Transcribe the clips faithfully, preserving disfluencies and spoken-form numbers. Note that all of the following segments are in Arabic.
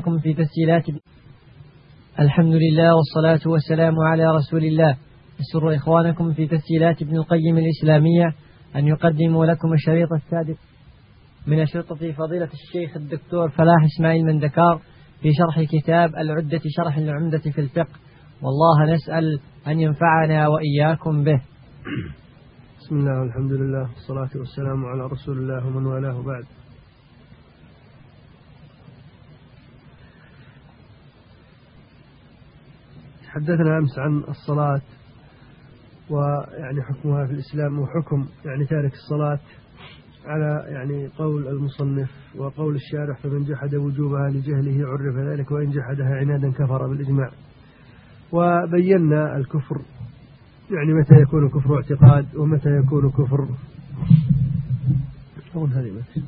في تسجيلات. الحمد لله والصلاة والسلام على رسول الله. يسر إخوانكم في تسجيلات ابن القيم الإسلامية أن يقدموا لكم الشريط السادس من أشرطة فضيلة الشيخ الدكتور فلاح إسماعيل مندكار في شرح كتاب العدة شرح العمدة في الفقه، والله نسأل أن ينفعنا وإياكم به. بسم الله والحمد لله والصلاة والسلام على رسول الله ومن والاه بعد. حدثنا أمس عن الصلاة ويعني حكمها في الإسلام وحكم يعني تارك الصلاة على يعني قول المصنف وقول الشارح: فمن جحد وجوبها لجهله عرف ذلك وإن جحدها عنادا كفر بالإجماع. وبينا الكفر يعني متى يكون كفر اعتقاد ومتى يكون كفر أقول هذه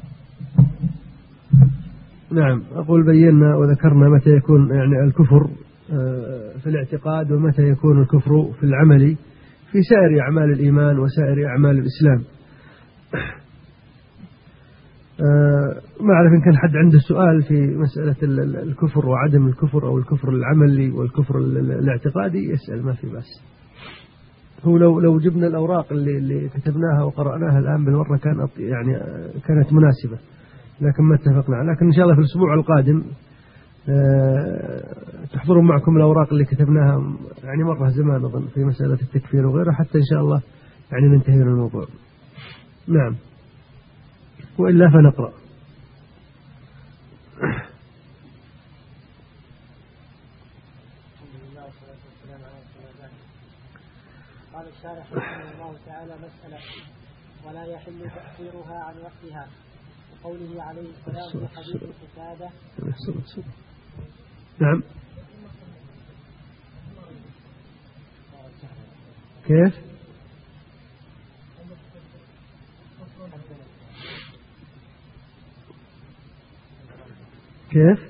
نعم أقول بينا وذكرنا متى يكون يعني الكفر في الاعتقاد ومتى يكون الكفر في العمل في سائر أعمال الإيمان وسائر أعمال الإسلام. ما أعرف إن كان حد عنده سؤال في مسألة الكفر وعدم الكفر أو الكفر العملي والكفر الاعتقادي يسأل، ما في بأس. هو لو لو جبنا الأوراق اللي اللي كتبناها وقرأناها الآن بالمرة كان يعني كانت مناسبة، لكن ما اتفقنا. لكن إن شاء الله في الأسبوع القادم تحضرون معكم الأوراق اللي كتبناها يعني مرة زمان أظن في مسألة التكفير وغيرها، حتى إن شاء الله يعني ننتهي من الموضوع. نعم، وإلا فنقرأ. قال الشارح رحمه الله تعالى: مسألة ولا يحل تأخيرها عن وقتها، وقوله عليه السلام في حديث القتادة. نعم. كيف؟ كيف؟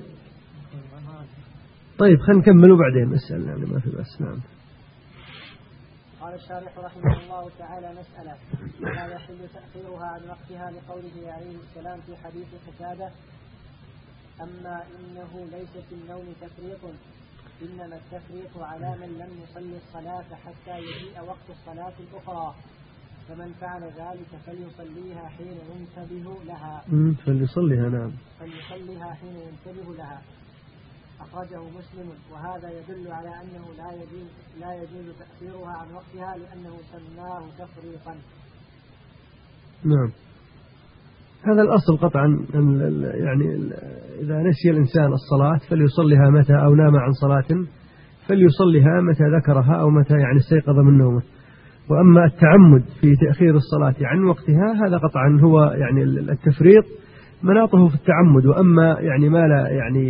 طيب خلينا نكمل وبعدين نسأل، يعني ما في بس. نعم. قال الشارح رحمه الله تعالى: مسألة ولا يحل تأخيرها عن وقتها، لقوله عليه السلام في حديث قتادة: أما إنه ليس في النوم تفريط، إنما التفريط على من لم يصلي الصلاة حتى يجيء وقت الصلاة الأخرى، فمن فعل ذلك فليصليها حين ينتبه لها. فليصليها نعم فليصليها حين ينتبه لها. أخرجه مسلم. وهذا يدل على أنه لا يجوز لا يجوز تأخيرها عن وقتها لأنه سماه تفريطا. نعم، هذا الأصل قطعا. يعني إذا نسي الإنسان الصلاة فليصليها متى، أو نام عن صلاة فليصليها متى ذكرها أو متى يعني استيقظ من نومه. وأما التعمد في تأخير الصلاة عن وقتها هذا قطعا هو يعني التفريط مناطه في التعمد. وأما يعني ما لا يعني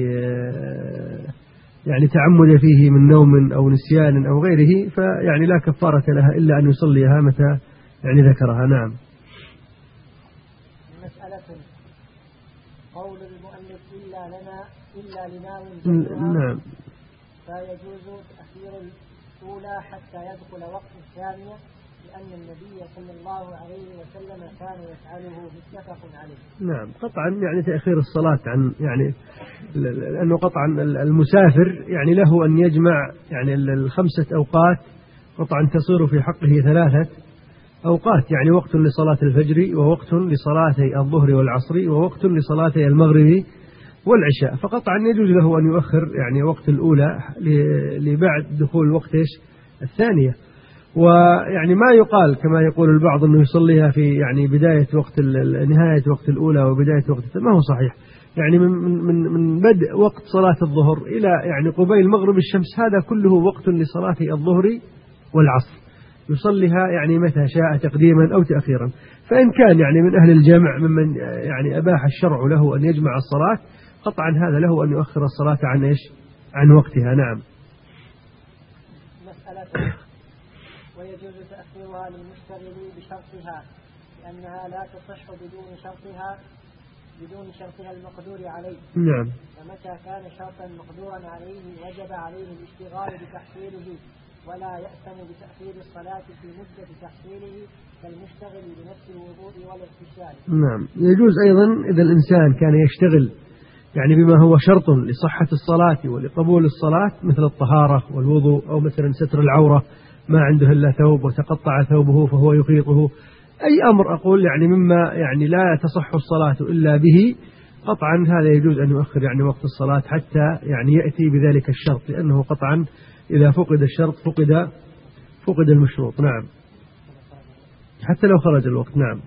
يعني تعمد فيه من نوم أو نسيان أو غيره فيعني لا كفارة لها إلا أن يصليها متى يعني ذكرها. نعم. مسألة قول المؤلف إلا لنا إلا لناوٍ. نعم. فيجوز تأخير الأولى حتى يدخل وقت الثانية، لأن النبي صلى الله عليه وسلم كان يفعله، متفق عليه. نعم، قطعا يعني تأخير الصلاة عن يعني لأنه قطعا المسافر يعني له أن يجمع يعني الخمسة أوقات، قطعا تصير في حقه ثلاثة أوقات، يعني وقت لصلاة الفجر ووقت لصلاتي الظهر والعصر ووقت لصلاتي المغرب والعشاء. فقطعا يجوز له أن يؤخر يعني وقت الأولى لبعد دخول وقت الثانية. ويعني ما يقال كما يقول البعض أنه يصليها في يعني بداية وقت نهاية وقت الأولى وبداية وقت الثانية، ما هو صحيح. يعني من من من بدء وقت صلاة الظهر إلى يعني قبيل مغرب الشمس هذا كله وقت لصلاة الظهر والعصر، يصليها يعني متى شاء تقديما أو تأخيرا. فإن كان يعني من أهل الجمع ممن يعني أباح الشرع له أن يجمع الصلاة، قطعا هذا له أن يؤخر الصلاة عن إيش عن وقتها. نعم. مسألة ويجوز تأخيرها للمشتغل بشرطها، لأنها لا تصح بدون شرطها بدون شرطها المقدور عليه. نعم. فمتى كان شرطا مقدورا عليه وجب عليه الاشتغال بتحصيله، ولا يأثم بتأخير الصلاة في مدة تحصيله كالمشتغل بنفس الوضوء والاغتسال. نعم، يجوز أيضا إذا الإنسان كان يشتغل يعني بما هو شرط لصحة الصلاة ولقبول الصلاة مثل الطهارة والوضوء، أو مثلا ستر العورة، ما عنده إلا ثوب وتقطع ثوبه فهو يخيطه، أي أمر أقول يعني مما يعني لا تصح الصلاة إلا به، قطعا هذا يجوز أن يؤخر يعني وقت الصلاة حتى يعني يأتي بذلك الشرط، لأنه قطعا إذا فقد الشرط فقد فقد المشروط. نعم، حتى لو خرج الوقت. نعم.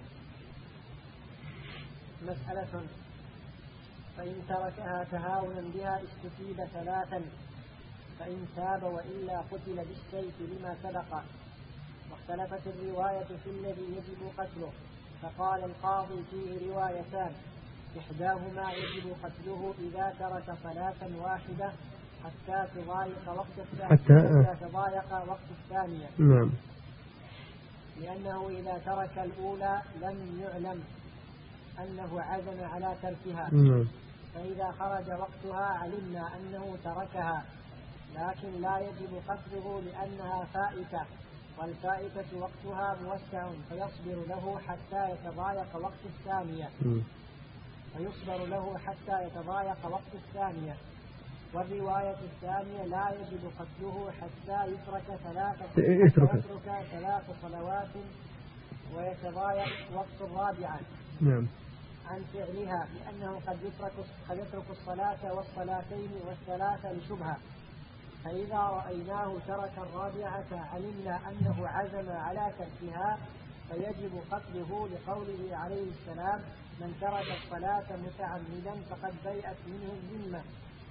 مسألة: فإن تركها تهاونا بها استتيب ثلاثا، فإن تاب وإلا قتل بالسيف لما سبق. واختلفت الرواية في الذي يجب قتله، فقال القاضي فيه روايتان: إحداهما يجب قتله إذا ترك صلاة واحدة حتى تضايق وقت الثانية، حتى, حتى تضايق وقت الثانية. نعم. لأنه إذا ترك الأولى لم يعلم أنه عزم على تركها. نعم. فإذا خرج وقتها علمنا أنه تركها، لكن لا يجب قتله لأنها فائتة، والفائتة وقتها موسع، فيصبر له حتى يتضايق وقت الثانية فيصبر له حتى يتضايق وقت الثانية. والرواية الثانية: لا يجب قتله حتى يترك ثلاث يترك ثلاث صلوات ويتضايق وقت الرابعة نعم. عن فعلها، لأنه قد يترك قد يترك الصلاة والصلاتين والثلاثة لشبهة. فإذا رأيناه ترك الرابعة علمنا أنه عزم على تركها، فيجب قتله لقوله عليه السلام: من ترك الصلاة متعمدا فقد برئت منه الذمة.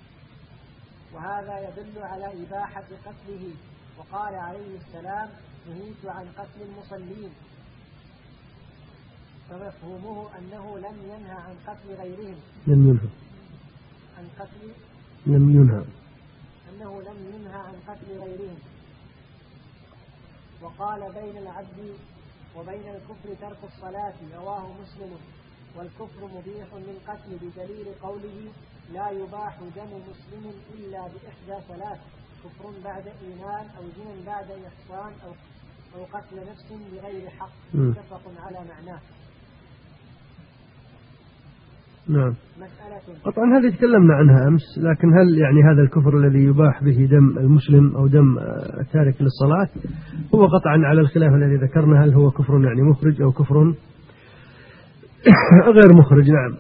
وهذا يدل على إباحة قتله، وقال عليه السلام: نهيت عن قتل المصلين. فمفهومه أنه لم ينهى عن قتل غيرهم، لم ينهى عن قتل لم ينهى أنه لم ينهى عن قتل غيرهم. وقال: بين العبد وبين الكفر ترك الصلاة، رواه مسلم. والكفر مبيح للقتل بدليل قوله: لا يباح دم مسلم إلا بإحدى ثلاث: كفر بعد إيمان، أو زنا بعد إحصان، أو أو قتل نفس بغير حق. متفق على معناه. نعم. قطعا هذه تكلمنا عنها أمس، لكن هل يعني هذا الكفر الذي يباح به دم المسلم أو دم التارك للصلاة هو قطعا على الخلاف الذي ذكرنا، هل هو كفر يعني مخرج أو كفر غير مخرج؟ نعم.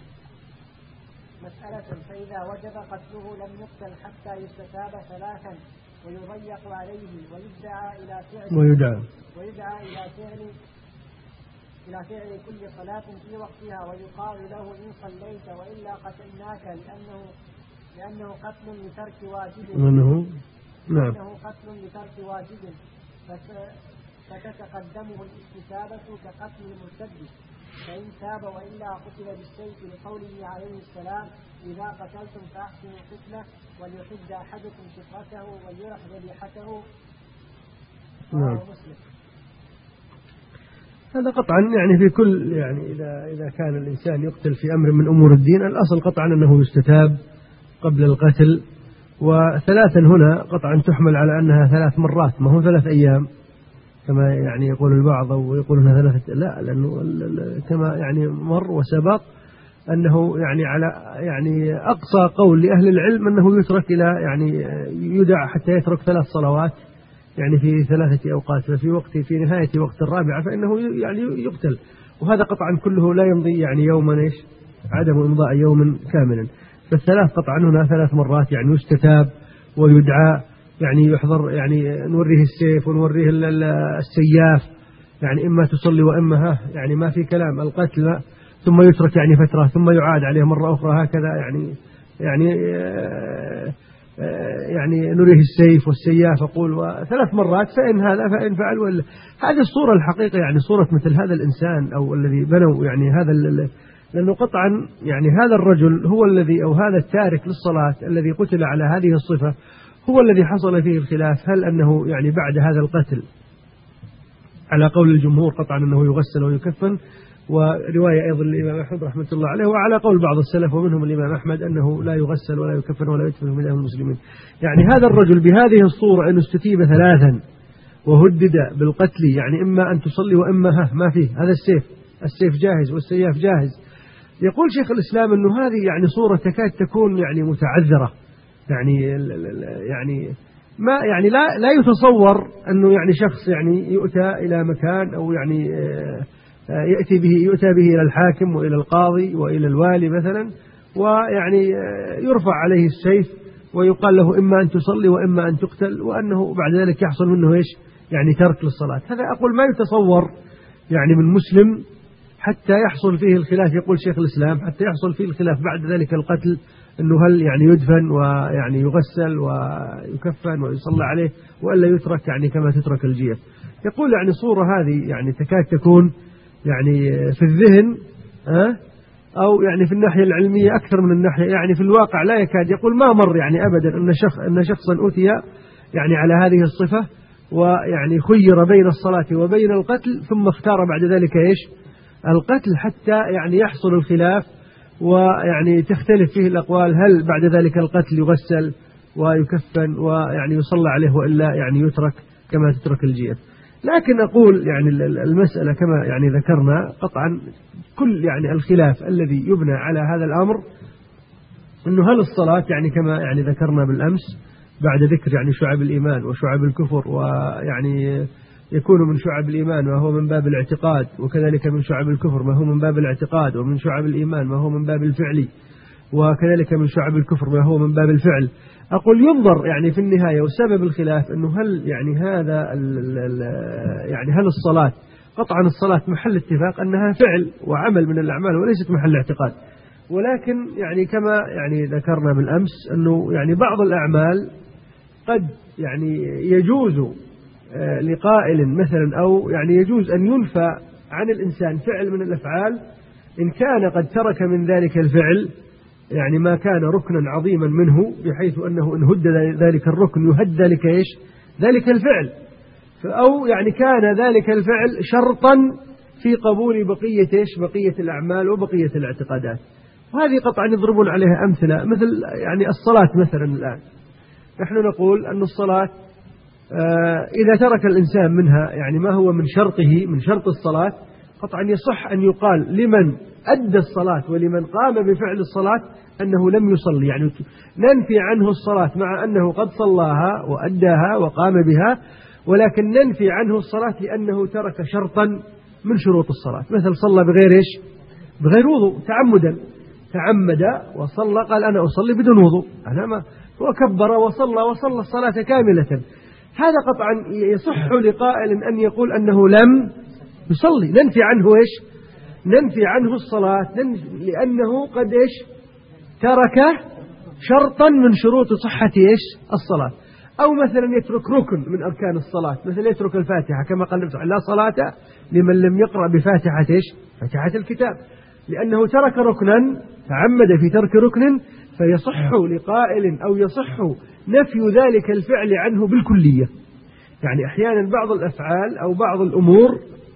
مسألة: فإذا وجب قتله لم يقتل حتى يستتاب ثلاثا ويضيق عليه ويدعى إلى فعل ويدعى ويدعى إلى فعل إلى فعل كل صلاة في وقتها، ويقال له: إن صليت وإلا قتلناك، لأنه لأنه قتل لترك واجب لأنه نعم لأنه قتل لترك واجب فتتقدمه الاستتابة كقتل المرتد. فإن تاب وإلا قتل بالسيف، لقوله عليه السلام: إذا قتلتم فأحسنوا قتله، وليحد أحدكم شفرته وليرح ذبيحته. نعم. مسلم. هذا قطعا يعني في كل يعني إذا إذا كان الإنسان يقتل في أمر من أمور الدين، الأصل قطعا أنه يستتاب قبل القتل. وثلاثا هنا قطعا تحمل على أنها ثلاث مرات، ما هو ثلاث أيام كما يعني يقول البعض، أو يقولون ثلاثة، لا، لأنه كما يعني مر وسبق أنه يعني على يعني أقصى قول لأهل العلم أنه يترك إلى يعني يدع حتى يترك ثلاث صلوات يعني في ثلاثة أوقات، ففي وقت في نهاية وقت الرابعة فإنه يعني يقتل. وهذا قطعا كله لا يمضي يعني يوما إيش عدم إمضاء يوم كاملا. فالثلاث قطعا هنا ثلاث مرات يعني يستتاب ويدعى، يعني يحضر يعني نوريه السيف ونوريه السياف، يعني إما تصلي وإما ها يعني ما في كلام القتل، ثم يترك يعني فترة ثم يعاد عليه مرة أخرى هكذا، يعني يعني يعني نريه السيف والسياف أقول وثلاث مرات، فإن هذا فإن فعل. ولا هذه الصورة الحقيقة يعني صورة مثل هذا الإنسان أو الذي بنوا يعني هذا، لأنه قطعا يعني هذا الرجل هو الذي أو هذا التارك للصلاة الذي قتل على هذه الصفة هو الذي حصل فيه الخلاف، هل أنه يعني بعد هذا القتل على قول الجمهور قطعا أنه يغسل ويكفن، ورواية أيضا الإمام أحمد رحمة الله عليه، وعلى قول بعض السلف ومنهم الإمام أحمد أنه لا يغسل ولا يكفن ولا يدفن من أهل المسلمين. يعني هذا الرجل بهذه الصورة أن استتيب ثلاثا وهدد بالقتل، يعني إما أن تصلي وإما ها ما فيه، هذا السيف السيف جاهز والسياف جاهز، يقول شيخ الإسلام أنه هذه يعني صورة تكاد تكون يعني متعذرة، يعني يعني ما يعني لا لا يتصور أنه يعني شخص يعني يؤتى إلى مكان أو يعني يأتي به يؤتى به إلى الحاكم وإلى القاضي وإلى الوالي مثلا، ويعني يرفع عليه السيف ويقال له إما أن تصلي وإما أن تقتل، وأنه بعد ذلك يحصل منه إيش يعني ترك للصلاة. هذا أقول ما يتصور يعني من مسلم حتى يحصل فيه الخلاف. يقول شيخ الإسلام حتى يحصل فيه الخلاف بعد ذلك القتل، أنه هل يعني يدفن ويعني يغسل ويكفن ويصلى عليه وإلا يترك يعني كما تترك الجيف. يقول يعني صورة هذه يعني تكاد تكون يعني في الذهن أه أو يعني في الناحية العلمية أكثر من الناحية يعني في الواقع لا يكاد. يقول ما مر يعني أبدا أن شخص أن شخصا أتي يعني على هذه الصفة ويعني خير بين الصلاة وبين القتل ثم اختار بعد ذلك إيش القتل، حتى يعني يحصل الخلاف ويعني تختلف فيه الأقوال، هل بعد ذلك القتل يغسل ويكفن ويعني يصلى عليه وإلا يعني يترك كما تترك الجيف. لكن أقول يعني المسألة كما يعني ذكرنا قطعا كل يعني الخلاف الذي يبنى على هذا الأمر أنه هل الصلاة يعني كما يعني ذكرنا بالأمس بعد ذكر يعني شعب الإيمان وشعب الكفر، ويعني يكون من شعب الإيمان ما هو من باب الاعتقاد، وكذلك من شعب الكفر ما هو من باب الاعتقاد، ومن شعب الإيمان ما هو من باب الفعل، وكذلك من شعب الكفر ما هو من باب الفعل. أقول ينظر يعني في النهاية وسبب الخلاف أنه هل يعني هذا ال ال يعني هل الصلاة قطعا الصلاة محل اتفاق أنها فعل وعمل من الأعمال وليست محل اعتقاد، ولكن يعني كما يعني ذكرنا بالأمس أنه يعني بعض الأعمال قد يعني يجوز لقائل مثلا أو يعني يجوز أن ينفى عن الإنسان فعل من الأفعال إن كان قد ترك من ذلك الفعل يعني ما كان ركنا عظيما منه، بحيث أنه إن هد ذلك الركن يهد ذلك إيش ذلك الفعل، أو يعني كان ذلك الفعل شرطا في قبول بقية إيش بقية الأعمال وبقية الاعتقادات. وهذه قطعا يضربون عليها أمثلة مثل يعني الصلاة مثلا. الآن نحن نقول أن الصلاة إذا ترك الإنسان منها يعني ما هو من شرطه من شرط الصلاة قطعا يصح أن يقال لمن أدى الصلاة ولمن قام بفعل الصلاة أنه لم يصلي، يعني ننفي عنه الصلاة مع أنه قد صلاها وأداها وقام بها، ولكن ننفي عنه الصلاة لأنه ترك شرطا من شروط الصلاة، مثل صلى بغير إيش بغير وضوء تعمدا، تعمد وصلى قال أنا أصلي بدون وضوء، أنا ما وكبر وصلى وصلى الصلاة كاملة. هذا قطعا يصح لقائل أن يقول أنه لم يصلي، ننفي عنه إيش ننفي عنه الصلاة لأنه قد إيش ترك شرطا من شروط صحة إيش الصلاة. أو مثلا يترك ركن من أركان الصلاة، مثل يترك الفاتحة كما قال لا صلاة لمن لم يقرأ بفاتحة إيش فاتحة الكتاب، لأنه ترك ركنا تعمد في ترك ركن، فيصح لقائل أو يصح نفي ذلك الفعل عنه بالكلية. يعني أحيانا بعض الأفعال أو بعض الأمور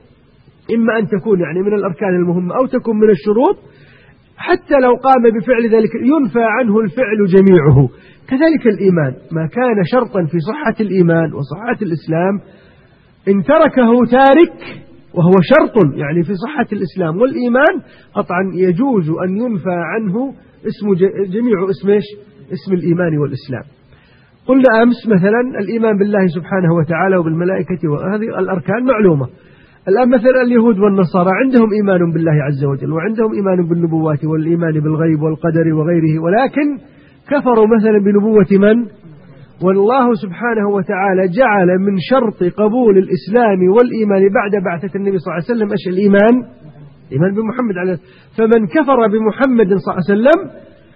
إما أن تكون يعني من الأركان المهمة أو تكون من الشروط، حتى لو قام بفعل ذلك ينفى عنه الفعل جميعه. كذلك الإيمان ما كان شرطا في صحة الإيمان وصحة الإسلام إن تركه تارك وهو شرط يعني في صحة الإسلام والإيمان قطعا يجوز أن ينفى عنه اسم جميع اسمش اسم الإيمان والإسلام. قلنا أمس مثلا الإيمان بالله سبحانه وتعالى وبالملائكة وهذه الأركان معلومة. الآن مثلا اليهود والنصارى عندهم إيمان بالله عز وجل وعندهم إيمان بالنبوات والإيمان بالغيب والقدر وغيره، ولكن كفروا مثلا بنبوة من؟ والله سبحانه وتعالى جعل من شرط قبول الإسلام والإيمان بعد بعثة النبي صلى الله عليه وسلم إيش الإيمان؟ إيمان بمحمد عليه. فمن كفر بمحمد صلى الله عليه وسلم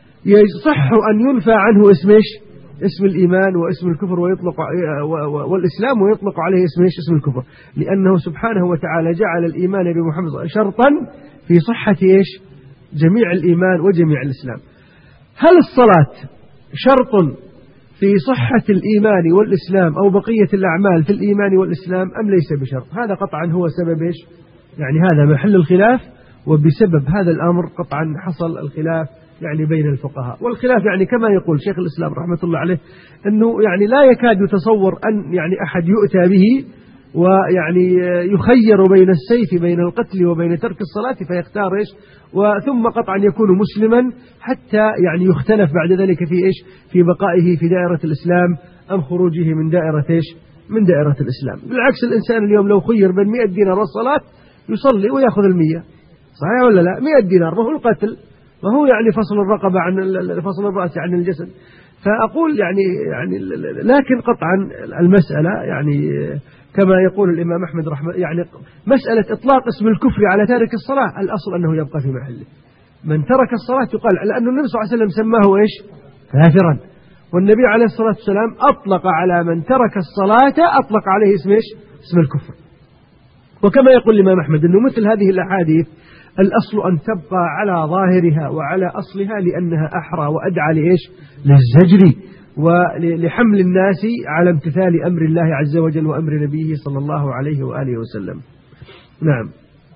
يصح أن ينفى عنه اسم إيش؟ اسم الإيمان واسم الكفر ويطلق والإسلام ويطلق عليه اسم إيش؟ اسم الكفر، لأنه سبحانه وتعالى جعل الإيمان بمحمد شرطا في صحة إيش؟ جميع الإيمان وجميع الإسلام. هل الصلاة شرط في صحة الإيمان والإسلام أو بقية الأعمال في الإيمان والإسلام أم ليس بشرط؟ هذا قطعا هو سبب إيش؟ يعني هذا محل الخلاف، وبسبب هذا الأمر قطعا حصل الخلاف يعني بين الفقهاء. والخلاف يعني كما يقول شيخ الإسلام رحمة الله عليه أنه يعني لا يكاد يتصور أن يعني أحد يؤتى به ويعني يخير بين السيف بين القتل وبين ترك الصلاة فيختار إيش، وثم قطعا يكون مسلما حتى يعني يختلف بعد ذلك في إيش، في بقائه في دائرة الإسلام أم خروجه من دائرة إيش، من دائرة الإسلام. بالعكس الإنسان اليوم لو خير بين مئة دينار والصلاة يصلي ويأخذ المية، صحيح ولا لا؟ مئة دينار ما هو القتل، ما هو يعني فصل الرقبة عن فصل الرأس عن الجسد. فأقول يعني يعني لكن قطعا المسألة يعني كما يقول الإمام أحمد رحمه يعني مسألة إطلاق اسم الكفر على تارك الصلاة الأصل أنه يبقى في محله. من ترك الصلاة يقال، لأن النبي صلى الله عليه وسلم سماه إيش، كافرا، والنبي عليه الصلاة والسلام أطلق على من ترك الصلاة أطلق عليه اسم إيش، اسم الكفر. وكما يقول الإمام أحمد أنه مثل هذه الأحاديث الأصل أن تبقى على ظاهرها وعلى أصلها لأنها أحرى وأدعى لإيش، للزجر ولحمل الناس على امتثال أمر الله عز وجل وأمر نبيه صلى الله عليه وآله وسلم. نعم.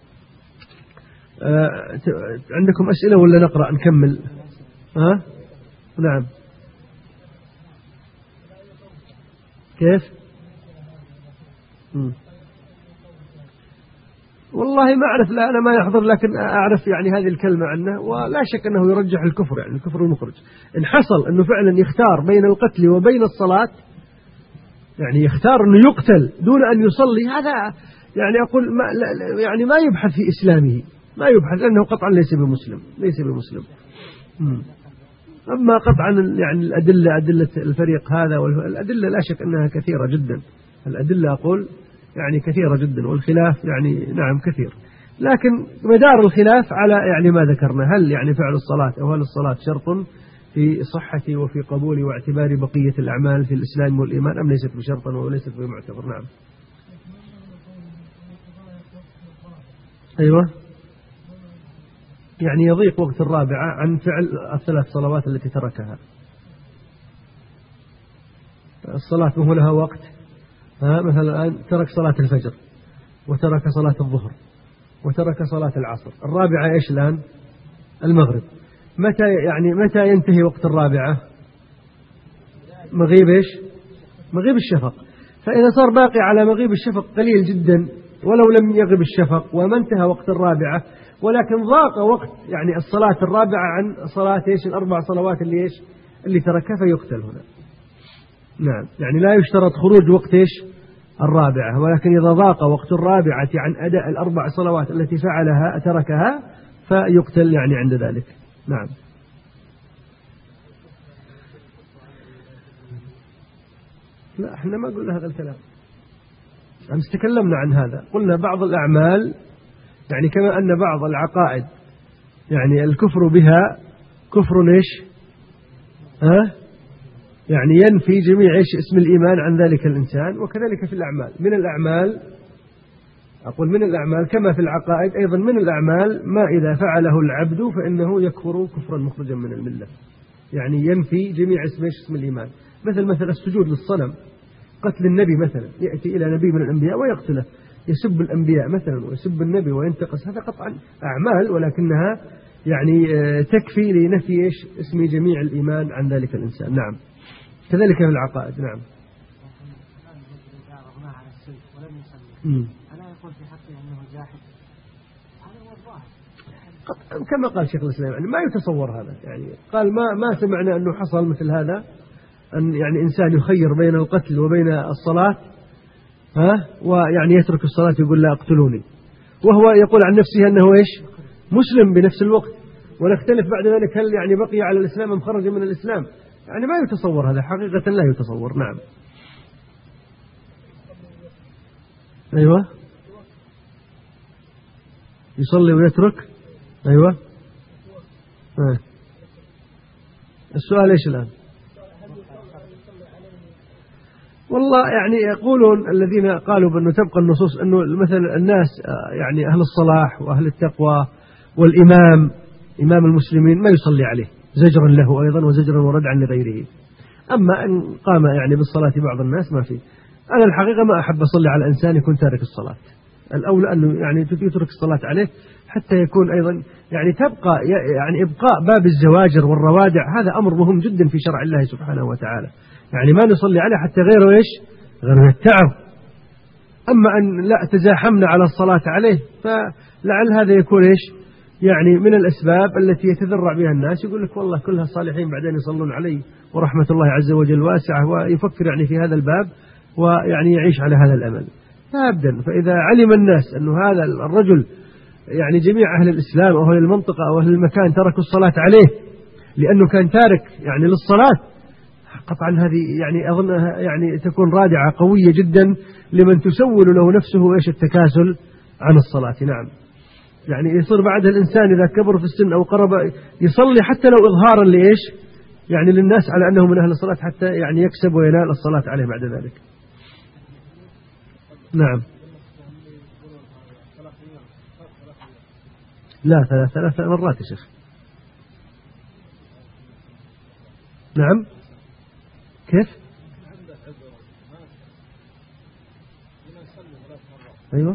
آه عندكم أسئلة ولا نقرأ نكمل؟ ها؟ آه؟ نعم. كيف؟ م. والله ما أعرف، لا أنا ما يحضر، لكن أعرف يعني هذه الكلمة عنه، ولا شك أنه يرجح الكفر، يعني الكفر المخرج. إن حصل أنه فعلا يختار بين القتل وبين الصلاة، يعني يختار أنه يقتل دون أن يصلي، هذا يعني أقول ما يعني ما يبحث في إسلامه، ما يبحث، لأنه قطعا ليس بمسلم، ليس بمسلم. م. أما قطعا يعني الأدلة، أدلة الفريق هذا والأدلة لا شك أنها كثيرة جدا، الأدلة أقول يعني كثيرة جدا، والخلاف يعني نعم كثير، لكن مدار الخلاف على يعني ما ذكرنا، هل يعني فعل الصلاة أو هل الصلاة شرط في صحة وفي قبول واعتبار بقية الأعمال في الإسلام والإيمان أم ليست بشرطا وليست بمعتبر. نعم. أيوة، يعني يضيق وقت الرابعة عن فعل الثلاث صلوات التي تركها. الصلاة ما هو لها وقت، ها مثلا الآن ترك صلاة الفجر وترك صلاة الظهر وترك صلاة العصر، الرابعة إيش الآن؟ المغرب. متى يعني متى ينتهي وقت الرابعة؟ مغيب إيش؟ مغيب الشفق. فإذا صار باقي على مغيب الشفق قليل جدا ولو لم يغب الشفق وما انتهى وقت الرابعة، ولكن ضاق وقت يعني الصلاة الرابعة عن صلاة إيش، الأربع صلوات اللي إيش اللي تركها، فيقتل هنا. نعم، يعني لا يشترط خروج وقت إيش الرابعة، ولكن إذا ضاق وقت الرابعة عن أداء الأربع صلوات التي فعلها تركها فيقتل يعني عند ذلك. نعم. لا احنا ما قلنا هذا الكلام، أمس تكلمنا عن هذا، قلنا بعض الأعمال يعني كما أن بعض العقائد يعني الكفر بها كفر إيش ها يعني ينفي جميع إيش اسم الإيمان عن ذلك الإنسان، وكذلك في الأعمال. من الأعمال أقول من الأعمال كما في العقائد أيضا من الأعمال ما إذا فعله العبد فإنه يكفر كفرا مخرجا من الملة، يعني ينفي جميع اسم اسم الإيمان. مثل مثل السجود للصنم، قتل النبي مثلا، يأتي إلى نبي من الأنبياء ويقتله، يسب الأنبياء مثلا ويسب النبي وينتقص، هذا قطعا أعمال ولكنها يعني تكفي لنفي إيش اسم جميع الإيمان عن ذلك الإنسان. نعم، كذلك في العقائد. نعم. ألا يقول في حقه أنه جاحد؟ هذا هو الظاهر كما قال شيخ الإسلام، يعني ما يتصور هذا، يعني قال ما ما سمعنا أنه حصل مثل هذا، أن يعني إنسان يخير بين القتل وبين الصلاة، ها ويعني يترك الصلاة يقول لا اقتلوني، وهو يقول عن نفسه أنه إيش مسلم بنفس الوقت، ونختلف بعد ذلك هل يعني بقي على الإسلام أم خرج من الإسلام، يعني ما يتصور هذا، حقيقة لا يتصور. نعم. أيوة، يصلي ويترك. أيوة. آه. السؤال إيش الآن؟ والله يعني يقولون الذين قالوا بأنه تبقى النصوص أنه مثلا الناس يعني أهل الصلاح وأهل التقوى والإمام إمام المسلمين ما يصلي عليه زجرا له أيضا وزجرا وردعا لغيره، أما أن قام يعني بالصلاة بعض الناس ما فيه. أنا الحقيقة ما أحب أصلي على إنسان يكون تارك الصلاة، الأولى أنه يعني يترك الصلاة عليه حتى يكون أيضا يعني تبقى يعني إبقاء باب الزواجر والروادع، هذا أمر مهم جدا في شرع الله سبحانه وتعالى، يعني ما نصلي عليه حتى غيره إيش غيره يتعظ، أما أن لا تزاحمنا على الصلاة عليه فلعل هذا يكون إيش يعني من الأسباب التي يتذرع بها الناس، يقول لك والله كلها صالحين بعدين يصلون علي ورحمة الله عز وجل واسعة، ويفكر يعني في هذا الباب ويعني يعيش على هذا الأمل. لا أبدا. فإذا علم الناس أن هذا الرجل يعني جميع أهل الإسلام أو أهل المنطقة أو أهل المكان تركوا الصلاة عليه لأنه كان تارك يعني للصلاة، قطعا هذه يعني أظنها يعني تكون رادعة قوية جدا لمن تسول له نفسه إيش التكاسل عن الصلاة. نعم. يعني يصير بعد الإنسان إذا كبر في السن أو قرب يصلي حتى لو إظهارا لإيش يعني للناس على أنه من أهل الصلاة، حتى يعني يكسب وينال الصلاة عليه بعد ذلك. نعم. لا ثلاث ثلاث مرات يا شيخ. نعم. كيف؟ أيوة.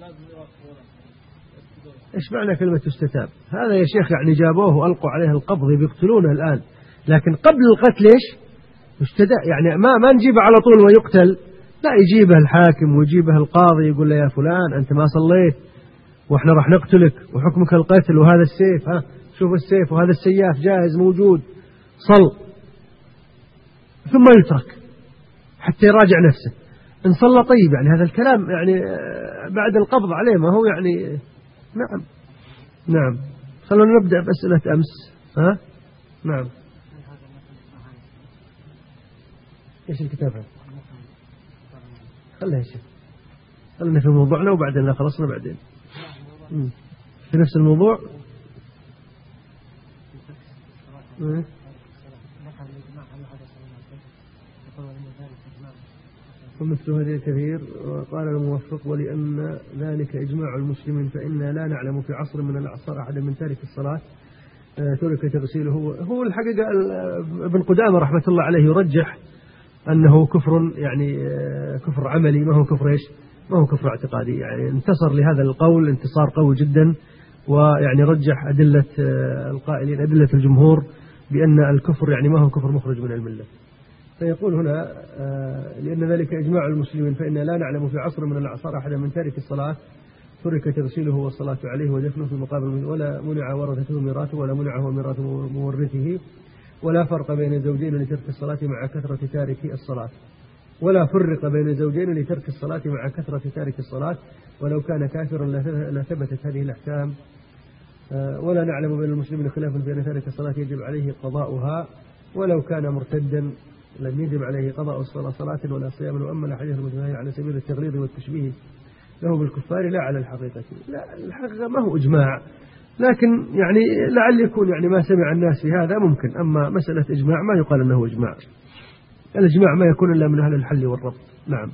إيش معنى كلمة استتاب؟ هذا يا شيخ يعني جابوه وألقوا عليه القبض بيقتلونه الآن، لكن قبل القتل إيش؟ استدى يعني ما ما نجيبه على طول ويقتل، لا يجيبه الحاكم ويجيبه القاضي يقول له يا فلان أنت ما صليت وإحنا راح نقتلك وحكمك القتل، وهذا السيف ها شوف السيف وهذا السياف جاهز موجود صل، ثم يترك حتى يراجع نفسه إن صلى. طيب يعني هذا الكلام يعني بعد القبض عليه ما هو يعني. نعم. نعم. خلونا نبدأ بأسئلة أمس. ها؟ نعم. إيش الكتاب هذا؟ خلها يا شيخ، خلنا في موضوعنا وبعدين لا خلصنا بعدين. مم. في نفس الموضوع. مم. ومثل هذه كثير. وقال الموفق ولأن ذلك إجماع المسلمين فإنا لا نعلم في عصر من الأعصار أحدا من تارك الصلاة ترك تغسيله. هو الحقيقة ابن قدامة رحمة الله عليه يرجح أنه كفر يعني كفر عملي، ما هو كفر إيش ما هو كفر اعتقادي. يعني انتصر لهذا القول انتصار قوي جدا، ويعني رجح أدلة القائلين أدلة الجمهور بأن الكفر يعني ما هو كفر مخرج من الملة. فيقول هنا لأن ذلك إجماع المسلمين فإنا لا نعلم في عصر من الأعصار أحدا من تارك الصلاة ترك تغسيله والصلاة عليه ودفنه في مقابل، ولا منع ورثته ميراثه ولا منعه ميراث مورثه، ولا فرق بين زوجين لترك الصلاة مع كثرة تارك الصلاة، ولا فرق بين زوجين لترك الصلاة مع كثرة تارك الصلاة، ولو كان كافرا لثبتت هذه الأحكام. ولا نعلم بين المسلمين خلافا في أن تارك الصلاة يجب عليه قضاؤها، ولو كان مرتدا لم يجب عليه قضاء الصلاة صلاة ولا صيام. وأما الأحاديث المتناهية على سبيل التغليظ والتشبيه له بالكفار لا على الحقيقة. لا الحقيقة ما هو إجماع، لكن يعني لعل يكون يعني ما سمع الناس في هذا ممكن. أما مسألة إجماع ما يقال أنه إجماع، الإجماع ما يكون إلا من أهل الحل والربط. نعم.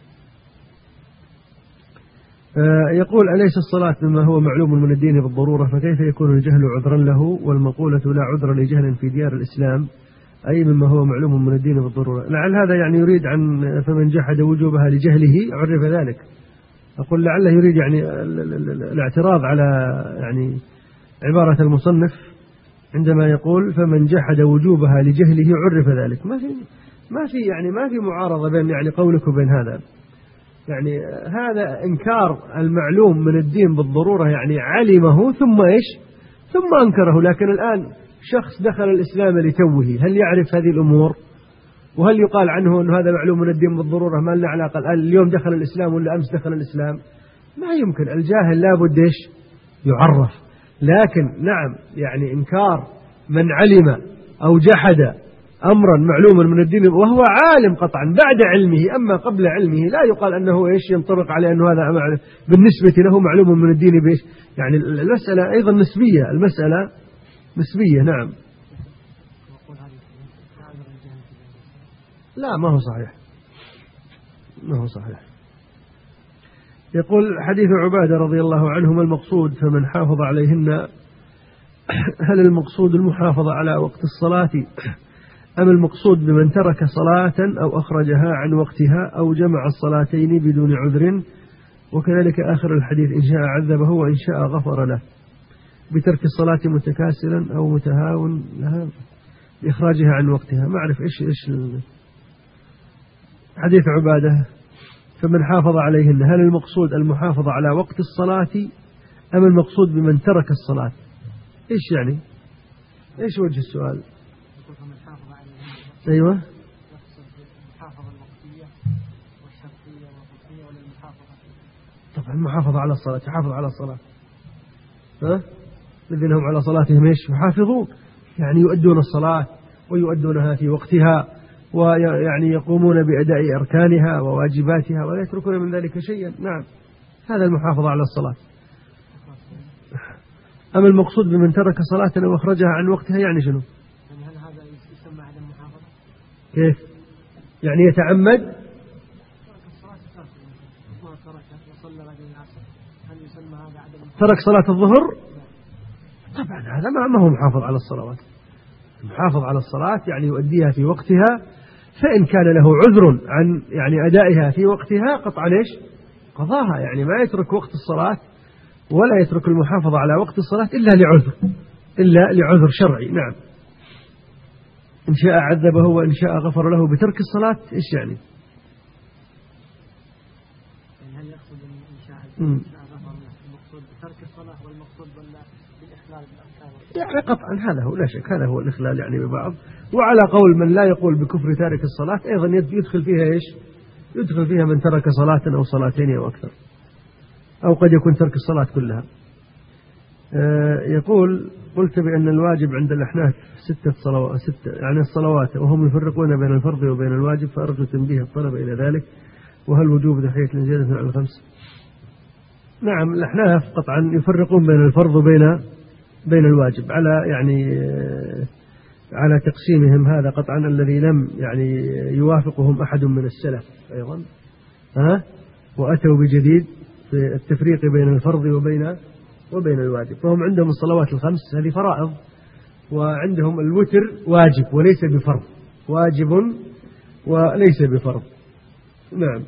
آه يقول أليس الصلاة مما هو معلوم من الدين بالضرورة، فكيف يكون الجهل عذرا له والمقولة لا عذر لجهل في ديار الإسلام، أي مما هو معلوم من الدين بالضرورة. لعل هذا يعني يريد عن فمن جحد وجوبها لجهله عرف ذلك. أقول لعله يريد يعني الاعتراض على يعني عبارة المصنف عندما يقول فمن جحد وجوبها لجهله عرف ذلك. ما في ما في يعني ما في معارضة بين يعني قولك وبين هذا. يعني هذا إنكار المعلوم من الدين بالضرورة، يعني علمه ثم إيش ثم أنكره. لكن الآن شخص دخل الإسلام لتوه، هل يعرف هذه الأمور؟ وهل يقال عنه أن هذا معلوم من الدين بالضرورة؟ ما لنا علاقة الآن اليوم دخل الإسلام ولا أمس دخل الإسلام؟ ما يمكن. الجاهل لابد إيش يعرف. لكن نعم يعني إنكار من علم أو جحد أمرا معلوما من الدين وهو عالم قطعا بعد علمه، أما قبل علمه لا يقال أنه إيش ينطبق عليه أنه هذا بالنسبة له معلوم من الدين بإيش. يعني المسألة أيضا نسبية، المسألة نسبية. نعم. لا ما هو صحيح، ما هو صحيح. يقول حديث عبادة رضي الله عنه ما المقصود فمن حافظ عليهن، هل المقصود المحافظة على وقت الصلاة أم المقصود بمن ترك صلاة أو أخرجها عن وقتها أو جمع الصلاتين بدون عذر؟ وكذلك آخر الحديث إن شاء عذبه وإن شاء غفر له بترك الصلاة متكاسلا أو متهاون لها بإخراجها عن وقتها. ما أعرف إيش إيش حديث عبادة فمن حافظ عليهن. هل المقصود المحافظة على وقت الصلاة أم المقصود بمن ترك الصلاة؟ إيش يعني؟ إيش وجه السؤال؟ أيوة. المحافظة الوقتية والشرطية والوقتية ولا المحافظة؟ طبعا المحافظة على الصلاة، يحافظ على الصلاة. ها؟ الذين هم على صلاتهم إيش؟ يحافظون، يعني يؤدون الصلاة ويؤدونها في وقتها، ويعني يقومون بأداء أركانها وواجباتها ولا يتركون من ذلك شيئا. نعم، هذا المحافظة على الصلاة. أما المقصود بمن ترك صلاة وأخرجها عن وقتها يعني شنو؟ هل هذا يسمى عدم محافظة؟ كيف؟ يعني يتعمد؟ ترك صلاة الظهر؟ طبعا هذا ما هو محافظ على الصلوات. محافظ على الصلاة يعني يؤديها في وقتها، فإن كان له عذر عن يعني أدائها في وقتها قطعا إيش؟ قضاها، يعني ما يترك وقت الصلاة ولا يترك المحافظة على وقت الصلاة إلا لعذر، إلا لعذر شرعي. نعم، إن شاء عذبه وإن شاء غفر له بترك الصلاة. إيش يعني؟ هل يقصد إن شاء غفر له المقصود بترك الصلاة والمقصود بالإخلال بالأركان؟ يعني قطعا هذا هو، لا شك هذا هو الإخلال يعني ببعض. وعلى قول من لا يقول بكفر تارك الصلاة أيضا يدخل فيها إيش؟ يدخل فيها من ترك صلاة أو صلاتين أو أكثر، أو قد يكون ترك الصلاة كلها. آه يقول: قلت بأن الواجب عند الأحناف ستة صلوات، ستة يعني الصلوات، وهم يفرقون بين الفرض وبين الواجب، فأرجو تنبيه الطلب إلى ذلك. وهل وجوب تحية الزيادة على الخمس؟ نعم، الأحناف قطعا يفرقون بين الفرض وبين بين الواجب على يعني آه على تقسيمهم هذا قطعا الذي لم يعني يوافقهم أحد من السلف أيضا، ها وأتوا بجديد في التفريق بين الفرض وبين وبين الواجب. فهم عندهم الصلوات الخمس هذه فرائض، وعندهم الوتر واجب وليس بفرض، واجب وليس بفرض. نعم،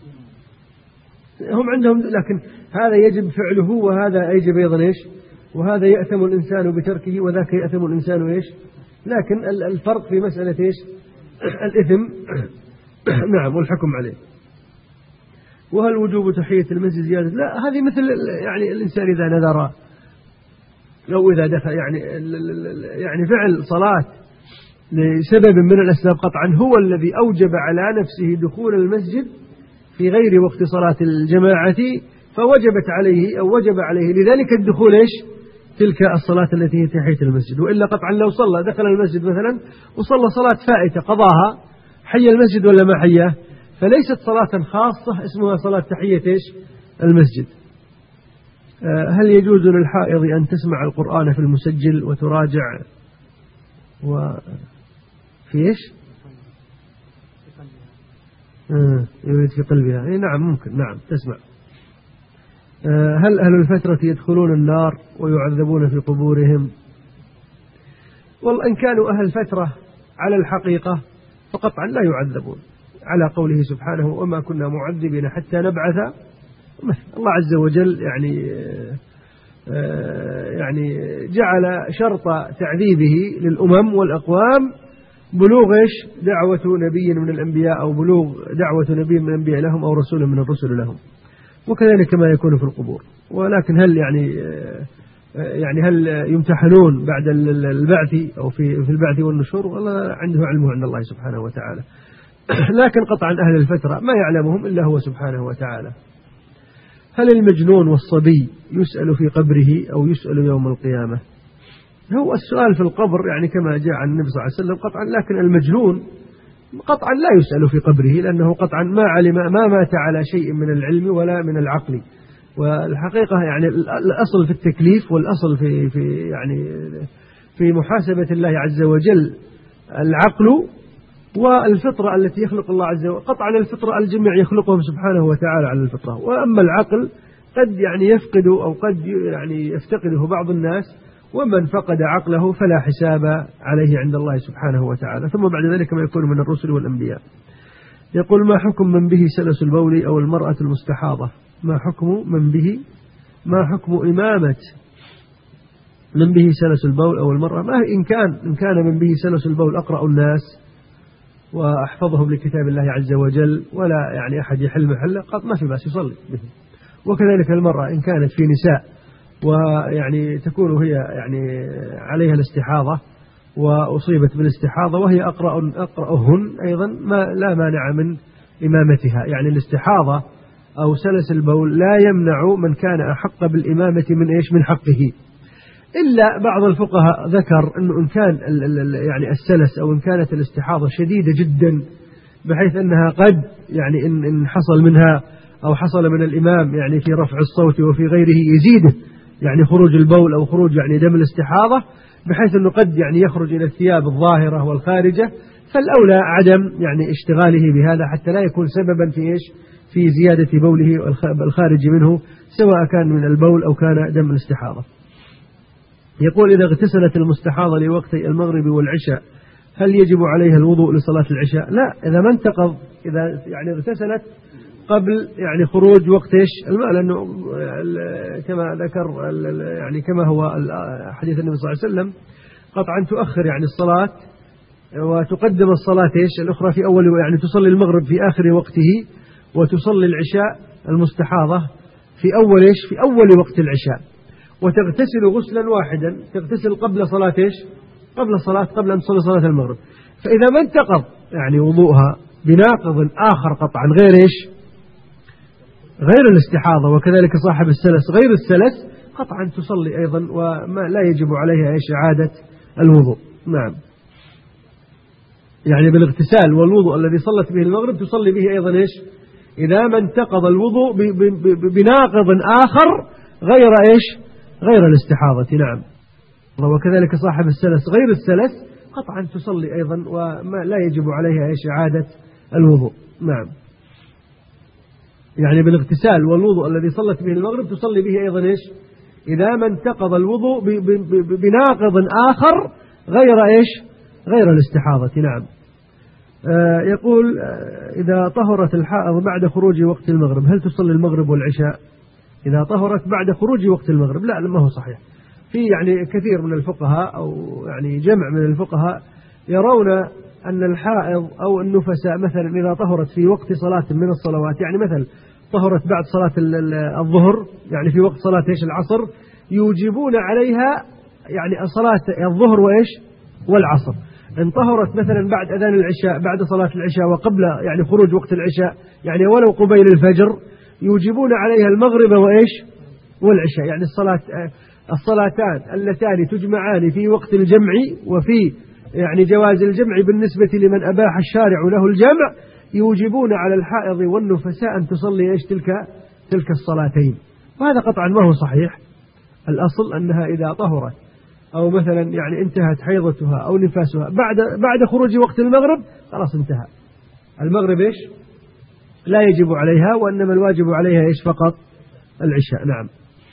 هم عندهم، لكن هذا يجب فعله وهذا يجب أيضا إيش؟ وهذا يأثم الإنسان بتركه وذاك يأثم الإنسان إيش؟ لكن الفرق في مسألة إيش؟ الإثم نعم والحكم عليه. وهل وجوب تحية المسجد زيادة؟ لا، هذه مثل يعني الإنسان إذا نذر لو إذا دخل يعني يعني فعل صلاة لسبب من الأسباب قطعا هو الذي أوجب على نفسه دخول المسجد في غير وقت صلاة الجماعة، فوجبت عليه أو وجب عليه لذلك الدخول إيش؟ تلك الصلاة التي هي تحية المسجد. وإلا قطعا لو صلى دخل المسجد مثلا وصلى صلاة فائتة قضاها، حي المسجد ولا ما حيه؟ فليست صلاة خاصة اسمها صلاة تحية إيش؟ المسجد. هل يجوز للحائض أن تسمع القرآن في المسجل وتراجع وفي إيش؟ آه يريد في قلبها. إيه نعم ممكن، نعم تسمع. آه هل أهل الفترة يدخلون النار ويعذبون في قبورهم؟ والله إن كانوا أهل الفترة على الحقيقة فقطعا لا يعذبون، على قوله سبحانه: وما كنا معذبين حتى نبعث. الله عز وجل يعني يعني جعل شرط تعذيبه للأمم والأقوام بلوغ إيش؟ دعوة نبي من الأنبياء أو بلوغ دعوة نبي من الأنبياء لهم أو رسول من الرسل لهم، وكذلك ما يكون في القبور. ولكن هل يعني يعني هل يمتحنون بعد البعث أو في في البعث والنشور؟ والله عنده علمه عند الله سبحانه وتعالى. لكن قطعا أهل الفترة ما يعلمهم إلا هو سبحانه وتعالى. هل المجنون والصبي يسأل في قبره أو يسأل يوم القيامة؟ هو السؤال في القبر يعني كما جاء عن النبي صلى الله عليه وسلم قطعا، لكن المجنون قطعا لا يسأل في قبره لأنه قطعا ما علم ما مات على شيء من العلم ولا من العقل. والحقيقة يعني الأصل في التكليف والأصل في في يعني في محاسبة الله عز وجل العقل والفطرة التي يخلق الله عز وجل. قطعا الفطرة الجميع يخلقهم سبحانه وتعالى على الفطرة، وأما العقل قد يعني يفقد أو قد يعني يفتقده بعض الناس، ومن فقد عقله فلا حساب عليه عند الله سبحانه وتعالى. ثم بعد ذلك ما يكون من الرسل والأنبياء. يقول: ما حكم من به سلس البول أو المرأة المستحاضة؟ ما حكم من به ما حكم إمامة من به سلس البول أو المرأة؟ ما إن كان إن كان من به سلس البول أقرأ الناس وأحفظهم لكتاب الله عز وجل ولا يعني أحد يحل محله قد ما في بأس يصلي به. وكذلك المرأة إن كانت في نساء ويعني تكون هي يعني عليها الاستحاضة وأصيبت بالاستحاضة وهي أقرأ أقرأهن أيضا ما لا مانع من إمامتها. يعني الاستحاضة أو سلس البول لا يمنع من كان أحق بالإمامة من إيش من حقه، إلا بعض الفقهاء ذكر أنه إن كان يعني السلس أو إن كانت الاستحاضة شديدة جدا بحيث أنها قد يعني إن, إن حصل منها أو حصل من الإمام يعني في رفع الصوت وفي غيره يزيده يعني خروج البول أو خروج يعني دم الاستحاضة بحيث أنه قد يعني يخرج إلى الثياب الظاهرة والخارجة، فالأولى عدم يعني اشتغاله بهذا حتى لا يكون سببا في إيش في زيادة بوله الخارج منه سواء كان من البول أو كان دم الاستحاضة. يقول إذا اغتسلت المستحاضة لوقت المغرب والعشاء هل يجب عليها الوضوء لصلاة العشاء؟ لا، إذا ما انتقض إذا يعني اغتسلت قبل يعني خروج وقت إيش الماء، لأنه كما ذكر يعني كما هو حديث النبي صلى الله عليه وسلم قطعا تؤخر يعني الصلاة وتقدم الصلاة إيش الأخرى في أول، يعني تصلي المغرب في آخر وقته وتصلي العشاء المستحاضة في أول إيش في أول وقت العشاء، وتغتسل غسلا واحدا تغتسل قبل صلاة إيش قبل صلاة قبل أن تصلي صلاة المغرب. فإذا ما انتقض يعني وضوءها بناقض آخر قطعا غير إيش غير الاستحاضة وكذلك صاحب السلس غير السلس قطعا تصلي أيضا وما لا يجب عليها إيش إعادة الوضوء. نعم، يعني بالاغتسال والوضوء الذي صلت به المغرب تصلي به أيضا إيش إذا ما انتقض الوضوء بناقض آخر غير إيش غير الاستحاضة. نعم، وكذلك صاحب السلس غير السلس قطعا تصلي أيضا وما لا يجب عليها إيش إعادة الوضوء. نعم، يعني بالاغتسال والوضوء الذي صلت به المغرب تصلي به أيضا إيش إذا ما انتقض الوضوء بناقض آخر غير إيش غير الاستحاضة. نعم. آه يقول آه إذا طهرت الحائض بعد خروج وقت المغرب هل تصلي المغرب والعشاء؟ إذا طهرت بعد خروج وقت المغرب لا ما هو صحيح. في يعني كثير من الفقهاء أو يعني جمع من الفقهاء يرون أن الحائض أو النفساء مثلا إذا طهرت في وقت صلاة من الصلوات، يعني مثلا طهرت بعد صلاة الظهر يعني في وقت صلاة إيش العصر، يوجبون عليها يعني صلاة الظهر وإيش والعصر. إن طهرت مثلا بعد أذان العشاء بعد صلاة العشاء وقبل يعني خروج وقت العشاء يعني ولو قبيل الفجر يوجبون عليها المغرب وإيش والعشاء، يعني الصلاة الصلاتان اللتان تجمعان في وقت الجمع وفي يعني جواز الجمع بالنسبة لمن أباح الشارع له الجمع، يوجبون على الحائض والنفساء أن تصلي إيش تلك تلك الصلاتين. وهذا قطعا ما هو صحيح. الأصل أنها إذا طهرت أو مثلا يعني انتهت حيضتها أو نفاسها بعد بعد خروج وقت المغرب خلاص انتهى المغرب إيش لا يجب عليها، وإنما الواجب عليها إيش فقط العشاء. نعم.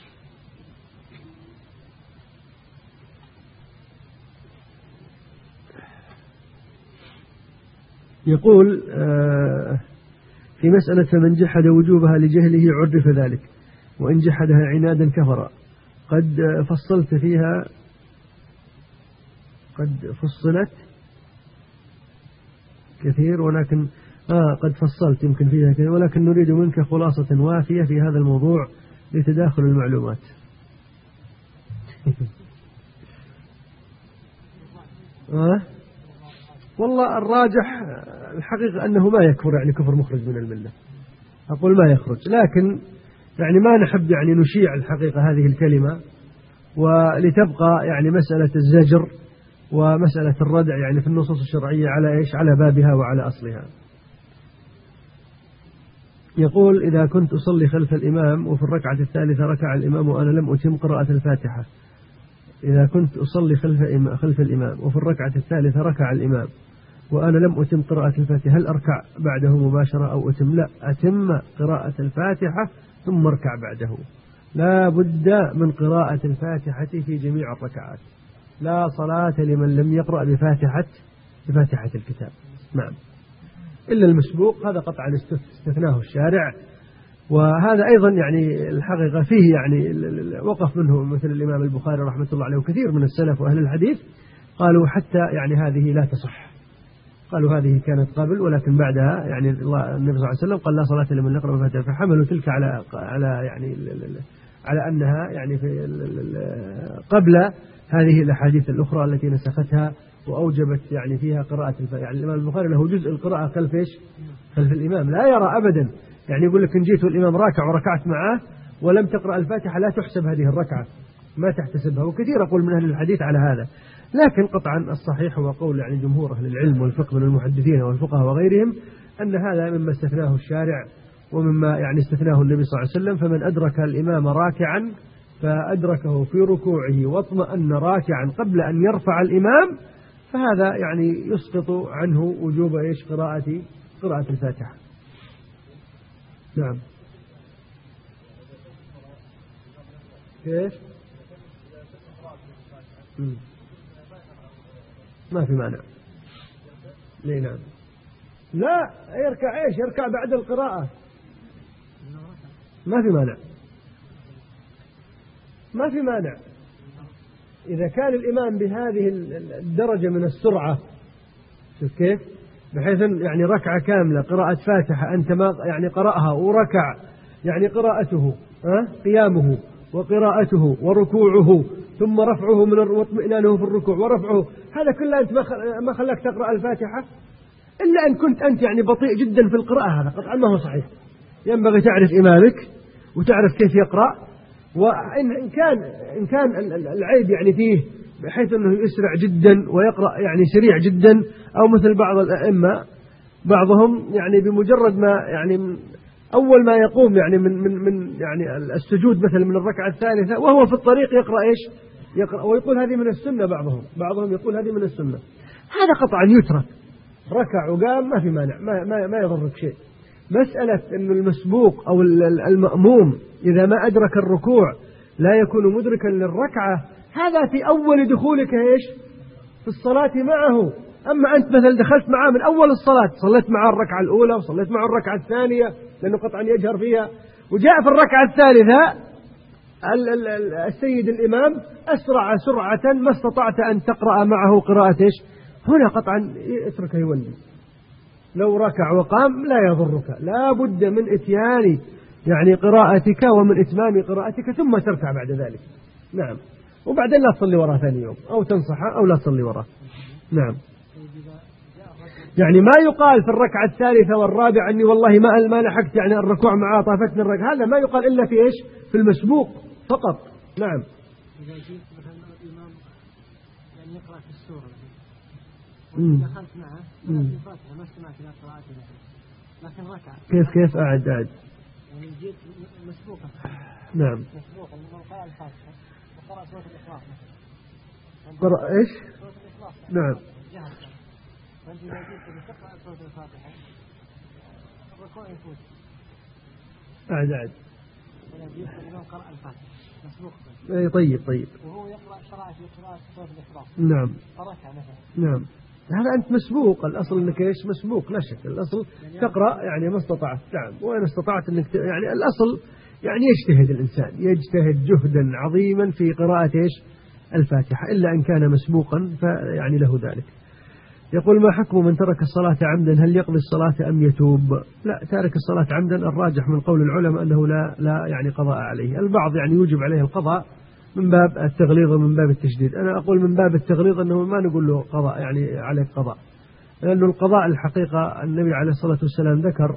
يقول في مسألة فمن جحد وجوبها لجهله عرف ذلك وإن جحدها عنادا كفر، قد فصلت فيها قد فصلت كثير ولكن آه قد فصلت يمكن فيها كثير ولكن نريد منك خلاصة وافية في هذا الموضوع لتداخل المعلومات. آه والله الراجح الحقيقة أنه ما يكفر يعني كفر مخرج من الملة، أقول ما يخرج، لكن يعني ما نحب يعني نشيع الحقيقة هذه الكلمة ولتبقى يعني مسألة الزجر ومسألة الردع يعني في النصوص الشرعية على إيش على بابها وعلى أصلها. يقول إذا كنت أصلي خلف الإمام وفي الركعة الثالثة ركع الإمام وأنا لم أتم قراءة الفاتحة، إذا كنت أصلي خلف خلف الإمام وفي الركعة الثالثة ركع الإمام وأنا لم أتم قراءة الفاتحة هل أركع بعده مباشرة أو أتم؟ لا، أتم قراءة الفاتحة ثم أركع بعده. لا بد من قراءة الفاتحة في جميع الركعات، لا صلاة لمن لم يقرأ بفاتحة بفاتحة الكتاب. نعم، إلا المسبوق هذا قطعا استثناه الشارع، وهذا أيضا يعني الحقيقة فيه يعني وقف منه مثل الإمام البخاري رحمة الله عليه وكثير من السلف وأهل الحديث قالوا حتى يعني هذه لا تصح قالوا هذه كانت قبل، ولكن بعدها يعني النبي صلى الله عليه وسلم قال لا صلاة لمن يقرأ بالفاتحة، فحملوا تلك على على يعني على أنها يعني في قبل هذه الأحاديث الأخرى التي نسختها وأوجبت يعني فيها قراءة الفاتحة. يعني الإمام البخاري له جزء القراءة خلف إيش؟ خلف الإمام، لا يرى أبدا يعني يقول لك إن جيت والإمام راكع وركعت معه ولم تقرأ الفاتحة لا تحسب هذه الركعة، ما تحتسبها، وكثير أقول من أهل الحديث على هذا. لكن قطعا الصحيح هو قول يعني جمهور أهل العلم والفقه من المحدثين والفقهاء وغيرهم أن هذا مما استثناه الشارع ومما يعني استثناه النبي صلى الله عليه وسلم. فمن أدرك الإمام راكعا فأدركه في ركوعه واطمأن راكعا قبل أن يرفع الإمام فهذا يعني يسقط عنه وجوب إيش؟ قراءة قراءة الفاتحة. نعم. كيف؟ مم. ما في مانع. ليه؟ نعم. لا يركع ايش؟ يركع بعد القراءة، ما في مانع، ما في مانع إذا كان الإمام بهذه الدرجة من السرعة، شوف كيف؟ بحيث يعني ركعة كاملة قراءة فاتحة أنت ما يعني قرأها وركع، يعني قراءته ها قيامه وقراءته وركوعه ثم رفعه من واطمئنانه في الركوع ورفعه، هذا كله أنت ما خلاك تقرأ الفاتحة إلا أن كنت أنت يعني بطيء جدا في القراءة، هذا قطعا ما هو صحيح. ينبغي تعرف إمامك وتعرف كيف يقرأ، وإن كان إن كان العيب يعني فيه بحيث أنه يسرع جدا ويقرأ يعني سريع جدا، أو مثل بعض الأئمة بعضهم يعني بمجرد ما يعني أول ما يقوم يعني من من من يعني السجود مثلا من الركعة الثالثة وهو في الطريق يقرأ إيش؟ يقرأ ويقول هذه من السنة، بعضهم بعضهم يقول هذه من السنة، هذا قطعا يترك، ركع وقام ما في مانع، ما ما ما يضرك شيء. مسألة إنه المسبوق أو المأموم إذا ما أدرك الركوع لا يكون مدركا للركعة، هذا في أول دخولك إيش؟ في الصلاة معه. أما أنت مثلا دخلت معه من أول الصلاة، صليت معه الركعة الأولى وصليت معه الركعة الثانية لأنه قطعا يجهر فيها، وجاء في الركعة الثالثة السيد الإمام أسرع سرعة ما استطعت أن تقرأ معه قراءة إيش؟ هنا قطعا اتركه يولي، لو ركع وقام لا يضرك، لا بد من إتيان يعني قراءتك ومن إتمام قراءتك ثم تركع بعد ذلك. نعم. وبعدين لا تصلي وراه ثاني يوم، أو تنصحه أو لا تصلي وراه. نعم. يعني ما يقال في الركعة الثالثة والرابعة أني والله ما ما لحقت يعني الركوع معاه طافتني الركعة، هذا ما يقال إلا في إيش؟ في المسبوق فقط. نعم. إذا جيت مثلا الإمام يعني يقرأ في السورة ودخلت معه في الفاتحة ما استمعت إلى قراءته لكن ركع. كيف كيف أعد أعد؟ يعني جيت مسبوقا. نعم. مسبوقا من قراءة الفاتحة وقرأ سورة الإخلاص. قرأ إيش؟ سورة الإخلاص. نعم. جهل. فأنت إذا جيت تقرأ سورة الفاتحة الركوع يفوت. أعد أعد. إذا جيت الإمام قرأ الفاتحة مسبوقا. أي طيب طيب. وهو يقرأ شرع في قراءة سورة الإخلاص. نعم. فركع مثلا. نعم. هذا أنت مسبوق، الأصل أنك إيش؟ مسبوق لا شك، الأصل تقرأ يعني ما استطعت. نعم. وإن استطعت أنك يعني الأصل يعني يجتهد الإنسان، يجتهد جهدا عظيما في قراءة إيش؟ الفاتحة، إلا أن كان مسبوقا فيعني له ذلك. يقول ما حكم من ترك الصلاة عمدا، هل يقضي الصلاة أم يتوب؟ لا، تارك الصلاة عمدا الراجح من قول العلماء أنه لا لا يعني قضاء عليه. البعض يعني يوجب عليه القضاء من باب التغليظ ومن باب التشديد، أنا أقول من باب التغليظ أنه ما نقول له قضاء يعني عليك قضاء، لأنه القضاء الحقيقة النبي عليه الصلاة والسلام ذكر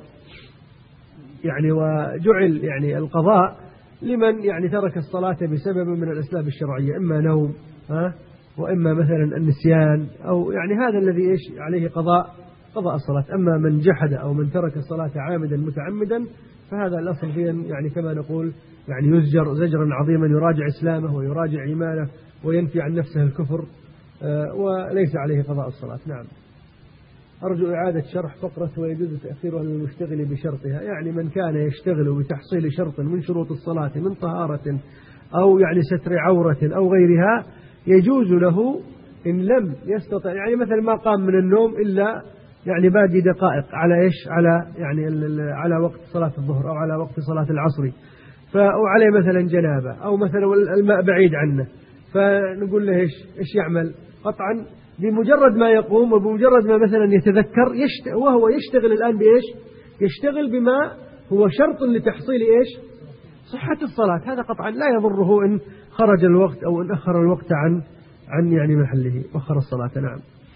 يعني وجعل يعني القضاء لمن يعني ترك الصلاة بسبب من الأسباب الشرعية، إما نوم ها وإما مثلا النسيان أو يعني هذا الذي إيش عليه قضاء قضاء الصلاة. أما من جحد أو من ترك الصلاة عامدا متعمدا فهذا الأصل فيه يعني كما نقول يعني يزجر زجرا عظيما، يراجع إسلامه ويراجع إيمانه وينفي عن نفسه الكفر وليس عليه قضاء الصلاة. نعم. أرجو إعادة شرح فقرة ويجوز تأخيرها للمشتغل بشرطها، يعني من كان يشتغل بتحصيل شرط من شروط الصلاة من طهارة أو يعني ستر عورة أو غيرها يجوز له إن لم يستطع، يعني مثل ما قام من النوم إلا يعني باقي دقائق على إيش على يعني على وقت صلاة الظهر أو على وقت صلاة العصر، فعليه مثلا جنابة أو مثلا الماء بعيد عنه، فنقول له إيش إيش يعمل؟ قطعا بمجرد ما يقوم وبمجرد ما مثلا يتذكر يشت... وهو يشتغل الآن بإيش؟ يشتغل بما هو شرط لتحصيل إيش؟ صحة الصلاة. هذا قطعا لا يضره إن خرج الوقت أو إن أخر الوقت عن عن يعني محله، أخر الصلاة. نعم.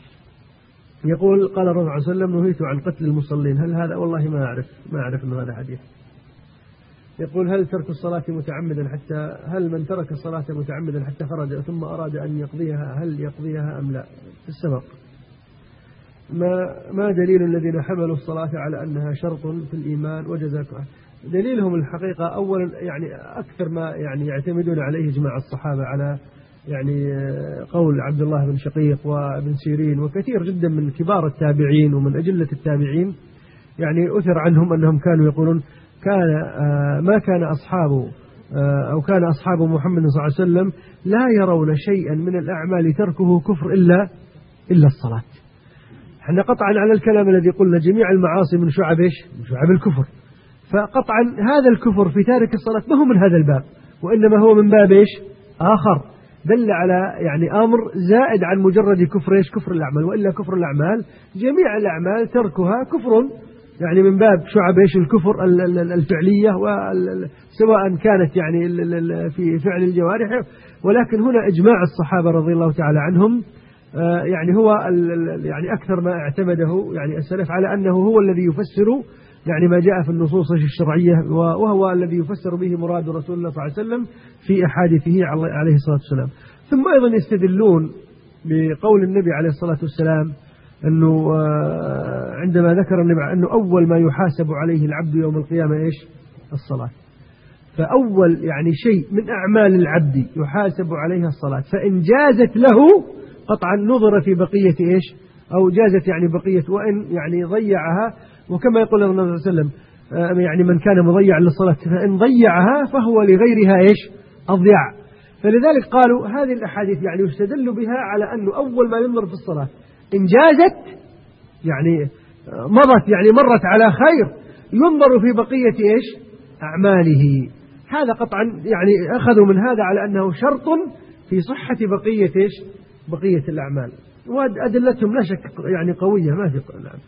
يقول قال الرسول صلى الله عليه وسلم نهيت عن قتل المصلين. هل هذا؟ والله ما أعرف ما أعرف أن هذا حديث. يقول هل ترك الصلاة متعمدا حتى هل من ترك الصلاة متعمدا حتى خرج ثم أراد أن يقضيها هل يقضيها أم لا؟ في السبق. ما ما دليل الذين حملوا الصلاة على أنها شرط في الإيمان؟ وجزاكم. دليلهم الحقيقة أولا يعني أكثر ما يعني يعتمدون عليه جماعة الصحابة على يعني قول عبد الله بن شقيق وابن سيرين وكثير جدا من كبار التابعين ومن أجلة التابعين، يعني أثر عنهم أنهم كانوا يقولون كان ما كان أصحابه أو كان أصحاب محمد صلى الله عليه وسلم لا يرون شيئا من الأعمال تركه كفر إلا إلا الصلاة. احنا قطعا على الكلام الذي قلنا جميع المعاصي من شعب إيش؟ من شعب الكفر. فقطعا هذا الكفر في تارك الصلاة ما هو من هذا الباب، وإنما هو من باب إيش؟ آخر دل على يعني أمر زائد عن مجرد كفر إيش؟ كفر الأعمال. وإلا كفر الأعمال جميع الأعمال تركها كفر، يعني من باب شعب إيش؟ الكفر الفعلية، سواء كانت يعني في فعل الجوارح، ولكن هنا إجماع الصحابة رضي الله تعالى عنهم يعني هو يعني أكثر ما اعتمده يعني السلف على أنه هو الذي يفسر يعني ما جاء في النصوص الشرعية، وهو الذي يفسر به مراد رسول الله صلى الله عليه وسلم في أحاديثه عليه الصلاة والسلام. ثم أيضا يستدلون بقول النبي عليه الصلاة والسلام أنه عندما ذكر النبي أنه أول ما يحاسب عليه العبد يوم القيامة إيش؟ الصلاة. فأول يعني شيء من أعمال العبد يحاسب عليها الصلاة، فإن جازت له قطعا نظر في بقية إيش؟ أو جازت يعني بقية، وإن يعني ضيعها، وكما يقول النبي صلى الله عليه وسلم يعني من كان مضيعا للصلاة فإن ضيعها فهو لغيرها إيش؟ أضيع. فلذلك قالوا هذه الأحاديث يعني يستدل بها على أنه أول ما ينظر في الصلاة إن جازت يعني مضت يعني مرت على خير ينظر في بقية إيش؟ أعماله. هذا قطعا يعني أخذوا من هذا على أنه شرط في صحة بقية إيش؟ بقية الأعمال. وأدلتهم لا شك يعني قوية ما في نعم.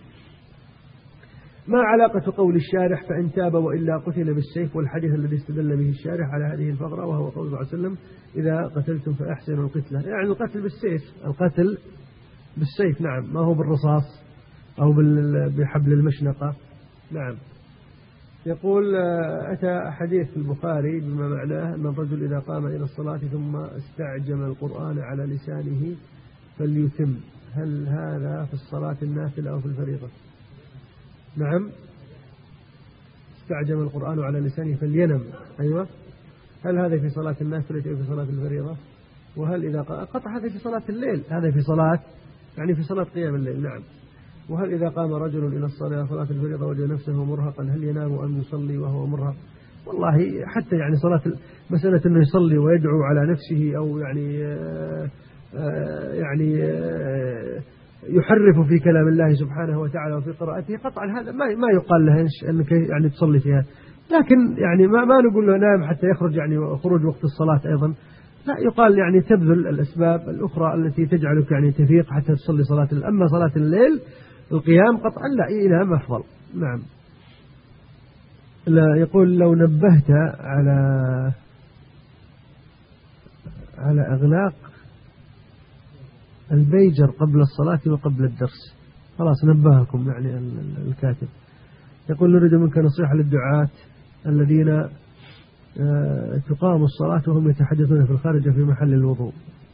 ما علاقة قول الشارح فإن تاب وإلا قتل بالسيف والحديث الذي استدل به الشارح على هذه الفقرة وهو قول الله عليه وسلم إذا قتلتم فأحسنوا القتلة؟ يعني القتل بالسيف، القتل بالسيف نعم، ما هو بالرصاص أو بحبل المشنقة. نعم. يقول أتى حديث البخاري بما معناه أن الرجل إذا قام إلى الصلاة ثم استعجم القرآن على لسانه فليتم، هل هذا في الصلاة النافلة أو في الفريضة؟ نعم. استعجم القرآن على لسانه فلينم، أيوة. هل هذا في صلاة النافلة أو في صلاة الفريضة؟ وهل إذا قطع هذا في صلاة الليل؟ هذا في صلاة يعني في صلاة قيام الليل. نعم. وهل إذا قام رجل إلى الصلاة صلاة الفريضة وجد نفسه مرهقا هل ينام أم يصلي وهو مرهق؟ والله حتى يعني صلاة مسألة أنه يصلي ويدعو على نفسه أو يعني آآ آآ يعني آآ يحرف في كلام الله سبحانه وتعالى وفي قراءته قطعا هذا ما ما يقال له أنك يعني تصلي فيها، لكن يعني ما ما نقول له نام حتى يخرج يعني خروج وقت الصلاة أيضا، لا يقال يعني تبذل الأسباب الأخرى التي تجعلك يعني تفيق حتى تصلي صلاة. أما صلاة الليل القيام قطعا لا إلى أفضل. نعم. لا يقول لو نبهت على على إغلاق البيجر قبل الصلاة وقبل الدرس، خلاص نبهكم يعني الكاتب. يقول نريد منك نصيحة للدعاة الذين تقام الصلاة وهم يتحدثون في الخارج في محل الوضوء.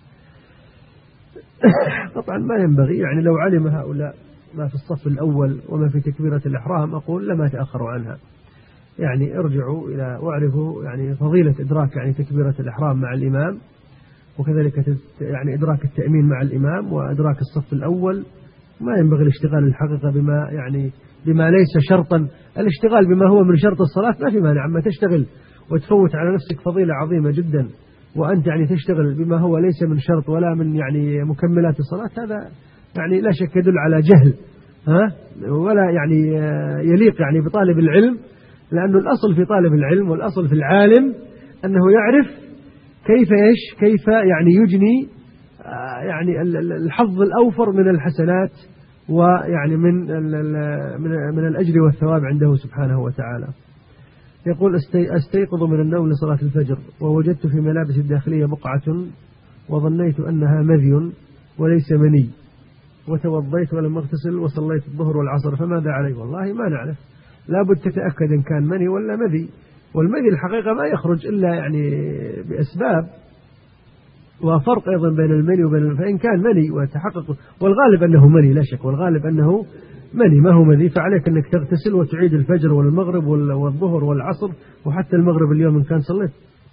طبعا ما ينبغي يعني لو علم هؤلاء ما في الصف الأول وما في تكبيرة الإحرام أقول لما تأخروا عنها، يعني ارجعوا إلى واعرفوا يعني فضيلة إدراك يعني تكبيرة الإحرام مع الإمام، وكذلك يعني إدراك التأمين مع الإمام وإدراك الصف الأول. ما ينبغي الاشتغال الحقيقة بما يعني بما ليس شرطا. الاشتغال بما هو من شرط الصلاة ما في مانع، أما تشتغل وتفوت على نفسك فضيلة عظيمة جدا وأنت يعني تشتغل بما هو ليس من شرط ولا من يعني مكملات الصلاة، هذا يعني لا شك يدل على جهل ها ولا يعني يليق يعني بطالب العلم، لأنه الأصل في طالب العلم والأصل في العالم أنه يعرف كيف إيش كيف يعني يجني يعني الحظ الأوفر من الحسنات ويعني من من الأجر والثواب عنده سبحانه وتعالى. يقول أستيقظ من النوم لصلاة الفجر ووجدت في ملابس الداخلية بقعة وظنيت أنها مذي وليس مني، وتوضيت ولم أغتسل وصليت الظهر والعصر، فماذا علي؟ والله ما نعرف، لابد تتأكد إن كان مني ولا مذي، والمذي الحقيقة ما يخرج إلا يعني بأسباب، وفرق أيضا بين المني وبين، فإن كان مني وتحقق، والغالب أنه مني لا شك، والغالب أنه مني ما هو مذي، فعليك أنك تغتسل وتعيد الفجر والمغرب والظهر والعصر وحتى المغرب اليوم إن كان صليت.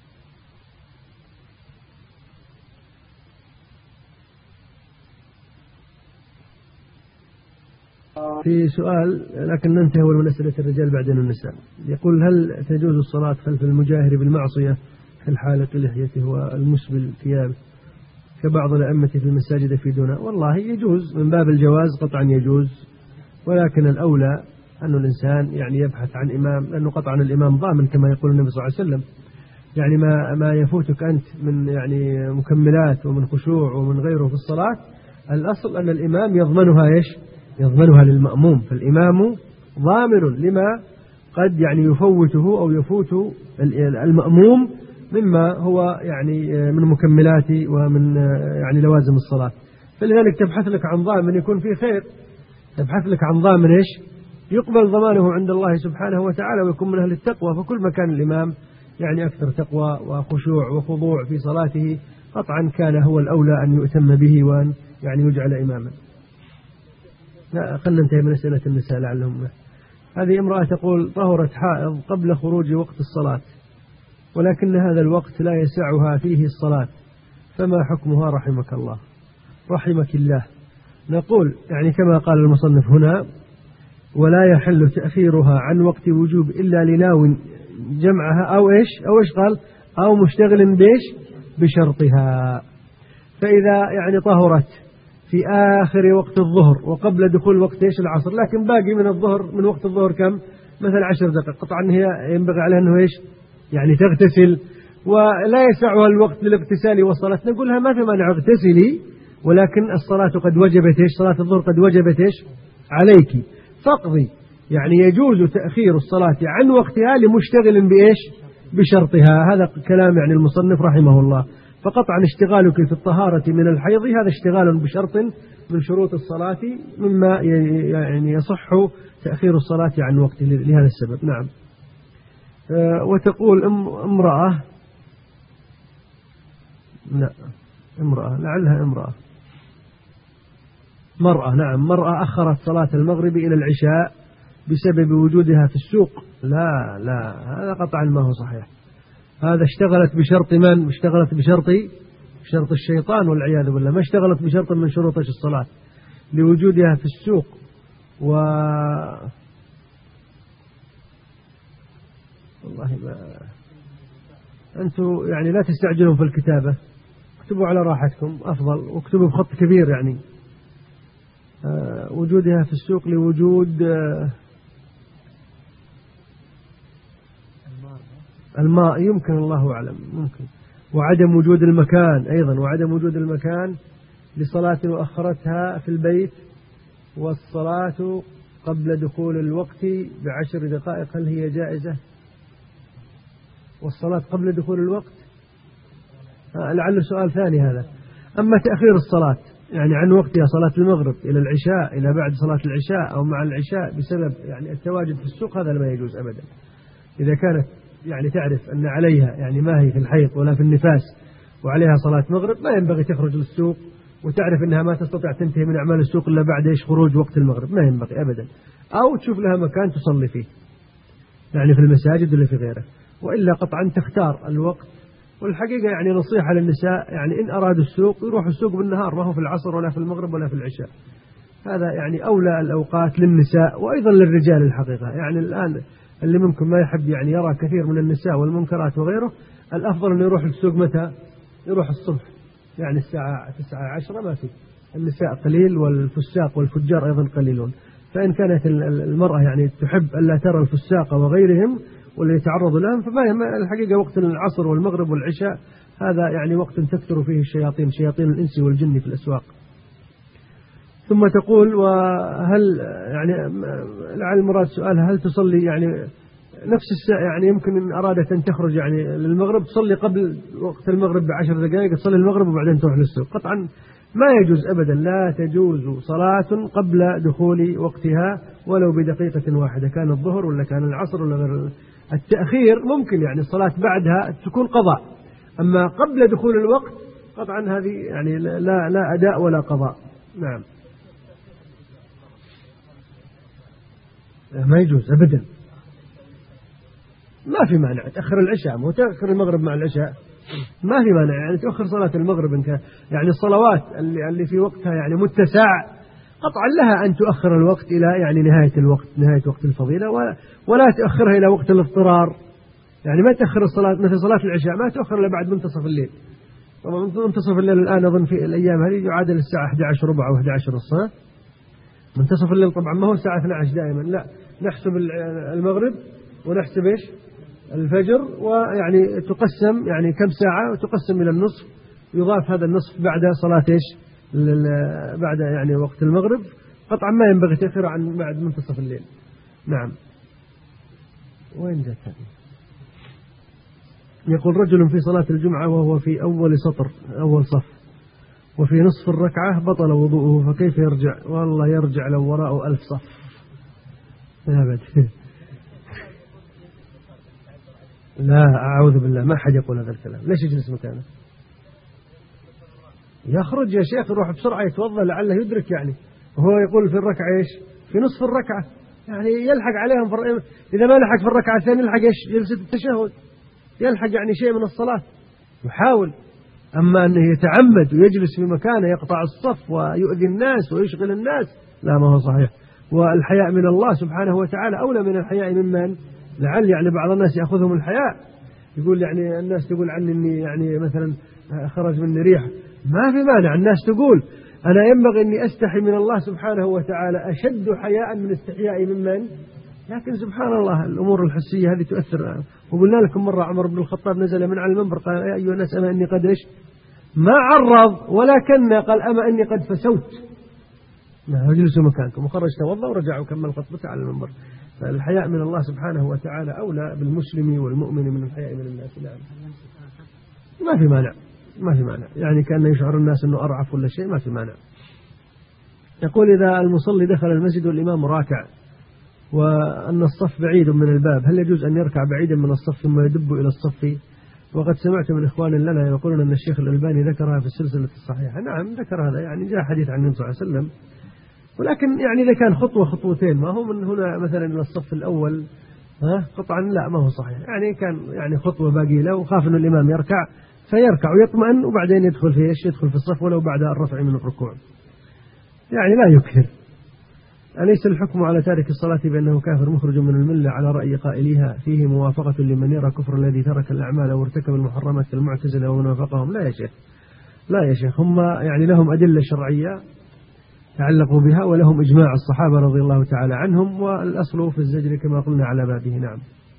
في سؤال لكن ننتهي من أسئلة الرجال بعدين النساء. يقول هل تجوز الصلاة خلف المجاهر بالمعصية في الحالق لحيته والمسبل ثيابه كبعض الأئمة في المساجد في دونه؟ والله يجوز من باب الجواز قطعا يجوز، ولكن الأولى أن الإنسان يعني يبحث عن إمام، لأنه قطعا الإمام ضامن كما يقول النبي صلى الله عليه وسلم، يعني ما ما يفوتك أنت من يعني مكملات ومن خشوع ومن غيره في الصلاة، الأصل أن الإمام يضمنها إيش؟ يضمنها للمأموم، فالإمام ضامن لما قد يعني يفوته أو يفوت المأموم مما هو يعني من مكملات ومن يعني لوازم الصلاة. فلذلك تبحث لك عن ضامن يكون فيه خير، تبحث لك عن ضامن إيش؟ يقبل ضمانه عند الله سبحانه وتعالى ويكون من أهل التقوى، فكل ما كان الإمام يعني أكثر تقوى وخشوع وخضوع في صلاته قطعا كان هو الأولى أن يؤتم به وأن يعني يجعل إماما. لا خلنا ننتهي من أسئلة النساء لعلهم. هذه امرأة تقول طهرت حائض قبل خروج وقت الصلاة ولكن هذا الوقت لا يسعها فيه الصلاة، فما حكمها رحمك الله؟ رحمك الله. نقول يعني كما قال المصنف هنا ولا يحل تأخيرها عن وقت وجوب إلا لناو جمعها أو إيش أو إيش قال أو مشتغل بإيش بشرطها. فإذا يعني طهرت في آخر وقت الظهر وقبل دخول وقت إيش العصر، لكن باقي من الظهر من وقت الظهر كم مثلا عشر دقائق، قطعا هي ينبغي عليها أنه إيش يعني تغتسل ولا يسعها الوقت للاغتسال والصلاة، نقول لها ما في مانع اغتسلي، ولكن الصلاة قد وجبت إيش صلاة الظهر قد وجبت إيش عليك فاقضي. يعني يجوز تأخير الصلاة عن وقتها لمشتغل بإيش بشرطها. هذا كلام يعني المصنف رحمه الله. فقطعا اشتغالك في الطهارة من الحيض هذا اشتغال بشرط من شروط الصلاة مما يعني يصح تأخير الصلاة عن وقته لهذا السبب. نعم. وتقول امرأة لا امرأة لعلها امرأة مرأة نعم مرأة أخرت صلاة المغرب إلى العشاء بسبب وجودها في السوق. لا لا هذا قطعا ما هو صحيح. هذا اشتغلت بشرط من؟ اشتغلت بشرط شرط الشيطان والعياذ بالله، ما اشتغلت بشرط من شروط الصلاة لوجودها في السوق. و والله ما أنتوا يعني لا تستعجلون في الكتابة، اكتبوا على راحتكم أفضل، واكتبوا بخط كبير يعني آه وجودها في السوق لوجود آه الماء يمكن الله أعلم ممكن، وعدم وجود المكان أيضا، وعدم وجود المكان لصلاة وأخرتها في البيت، والصلاة قبل دخول الوقت بعشر دقائق هل هي جائزة؟ والصلاة قبل دخول الوقت آه لعل سؤال ثاني هذا. أما تأخير الصلاة يعني عن وقتها صلاة المغرب إلى العشاء إلى بعد صلاة العشاء أو مع العشاء بسبب يعني التواجد في السوق هذا ما يجوز أبدا. إذا كانت يعني تعرف أن عليها يعني ما هي في الحيض ولا في النفاس وعليها صلاة مغرب ما ينبغي تخرج للسوق، وتعرف أنها ما تستطيع تنتهي من أعمال السوق إلا بعد إيش خروج وقت المغرب، ما ينبغي أبدا. أو تشوف لها مكان تصلي فيه يعني في المساجد ولا في غيره، وإلا قطعا تختار الوقت. والحقيقة يعني نصيحة للنساء يعني إن أرادوا السوق يروحوا السوق بالنهار، ما هو في العصر ولا في المغرب ولا في العشاء. هذا يعني أولى الأوقات للنساء وأيضا للرجال الحقيقة. يعني الآن اللي ممكن ما يحب يعني يرى كثير من النساء والمنكرات وغيره، الأفضل أنه يروح السوق متى؟ يروح الصبح يعني الساعة تسعة عشرة ما في، النساء قليل والفساق والفجار أيضا قليلون. فإن كانت المرأة يعني تحب ألا ترى الفساق وغيرهم واللي يتعرض لهم، فما الحقيقة وقت العصر والمغرب والعشاء هذا يعني وقت تكثر فيه الشياطين، شياطين الإنس والجن في الأسواق. ثم تقول وهل يعني لعل المراد سؤالها هل تصلي يعني نفس الساعة، يعني يمكن إن أرادت أن تخرج يعني للمغرب تصلي قبل وقت المغرب بعشر دقائق، تصلي المغرب وبعدين تروح للسوق. قطعا ما يجوز أبدا، لا تجوز صلاة قبل دخول وقتها ولو بدقيقة واحدة، كان الظهر ولا كان العصر ولا غير. التأخير ممكن يعني الصلاة بعدها تكون قضاء، أما قبل دخول الوقت قطعا هذه يعني لا لا أداء ولا قضاء. نعم ما يجوز أبدا، ما في مانع تأخر العشاء، مو تأخر المغرب مع العشاء، ما في مانع يعني تأخر صلاة المغرب إنك يعني الصلوات اللي اللي في وقتها يعني متسع قطعا لها أن تؤخر الوقت إلى يعني نهاية الوقت، نهاية وقت الفضيلة، ولا تؤخرها إلى وقت الاضطرار. يعني ما تأخر الصلاة مثل صلاة العشاء ما تؤخر إلا بعد منتصف الليل. طبعا منتصف الليل الآن أظن في الأيام هذه يعادل الساعة أحد عشر ربع أو أحد عشر نص. منتصف الليل طبعا ما هو الساعة اثنتي عشرة دائما، لا نحسب المغرب ونحسب إيش الفجر، ويعني تقسم يعني كم ساعة وتقسم إلى النصف، يضاف هذا النصف بعد صلاة إيش بعد يعني وقت المغرب. قطعا ما ينبغي تأخير عن بعد منتصف الليل. نعم. وين جاءت هذه؟ يقول رجل في صلاة الجمعة وهو في أول سطر أول صف وفي نصف الركعة بطل وضوءه، فكيف يرجع؟ والله يرجع لو وراءه ألف صف أبد. لا أعوذ بالله، ما حد يقول هذا الكلام. ليش يجلس مكانه؟ يخرج يا شيخ، يروح بسرعة يتوضأ لعله يدرك يعني، وهو يقول في الركعة إيش في نصف الركعة، يعني يلحق عليهم فر... إذا ما لحق في الركعة الثانية يلحق إيش جلسة التشهد، يلحق يعني شيء من الصلاة يحاول. أما أنه يتعمد ويجلس في مكانه يقطع الصف ويؤذي الناس ويشغل الناس، لا ما هو صحيح. والحياء من الله سبحانه وتعالى أولى من الحياء ممن لعل يعني بعض الناس يأخذهم الحياء، يقول يعني الناس تقول عني إني يعني مثلا خرج مني ريح، ما في مانع الناس تقول، أنا ينبغي أني أستحي من الله سبحانه وتعالى أشد حياء من استحيائي ممن، لكن سبحان الله الأمور الحسية هذه تؤثر. وقلنا لكم مرة عمر بن الخطاب نزل من على المنبر قال يا أيها الناس أما إني قد إيش ما عرض ولكن قال أما إني قد فسوت، اجلسوا مكانكم، وخرج توضأ ورجع وكمل خطبته على المنبر. فالحياء من الله سبحانه وتعالى أولى بالمسلم والمؤمن من الحياء من الناس. لا ما في مانع، ما في مانع يعني كأنه يشعر الناس أنه أرعف ولا شيء، ما في مانع. يقول إذا المصلي دخل المسجد والإمام راكع وأن الصف بعيد من الباب، هل يجوز أن يركع بعيدا من الصف ثم يدب إلى الصف؟ وقد سمعت من إخوان لنا يقولون أن الشيخ الألباني ذكرها في السلسلة الصحيحة. نعم ذكر هذا، يعني جاء حديث عن النبي صلى الله عليه وسلم، ولكن يعني إذا كان خطوة خطوتين ما هو من هنا مثلا إلى الصف الأول ها قطعا لا ما هو صحيح، يعني كان يعني خطوة باقي له وخاف أن الإمام يركع فيركع ويطمئن وبعدين يدخل في إيش يدخل في الصف ولو بعد الرفع من الركوع، يعني لا يكثر. أليس الحكم على تارك الصلاة بأنه كافر مخرج من الملة على رأي قائليها فيه موافقة لمن يرى كفر الذي ترك الأعمال أو ارتكب المحرمات كالمعتزلة ومن وافقهم؟ لا يا شيخ، لا يا شيخ، هم يعني لهم أدلة شرعية تعلقوا بها ولهم إجماع الصحابة رضي الله تعالى عنهم، والأصل في الزجر كما قلنا على بابه. نعم.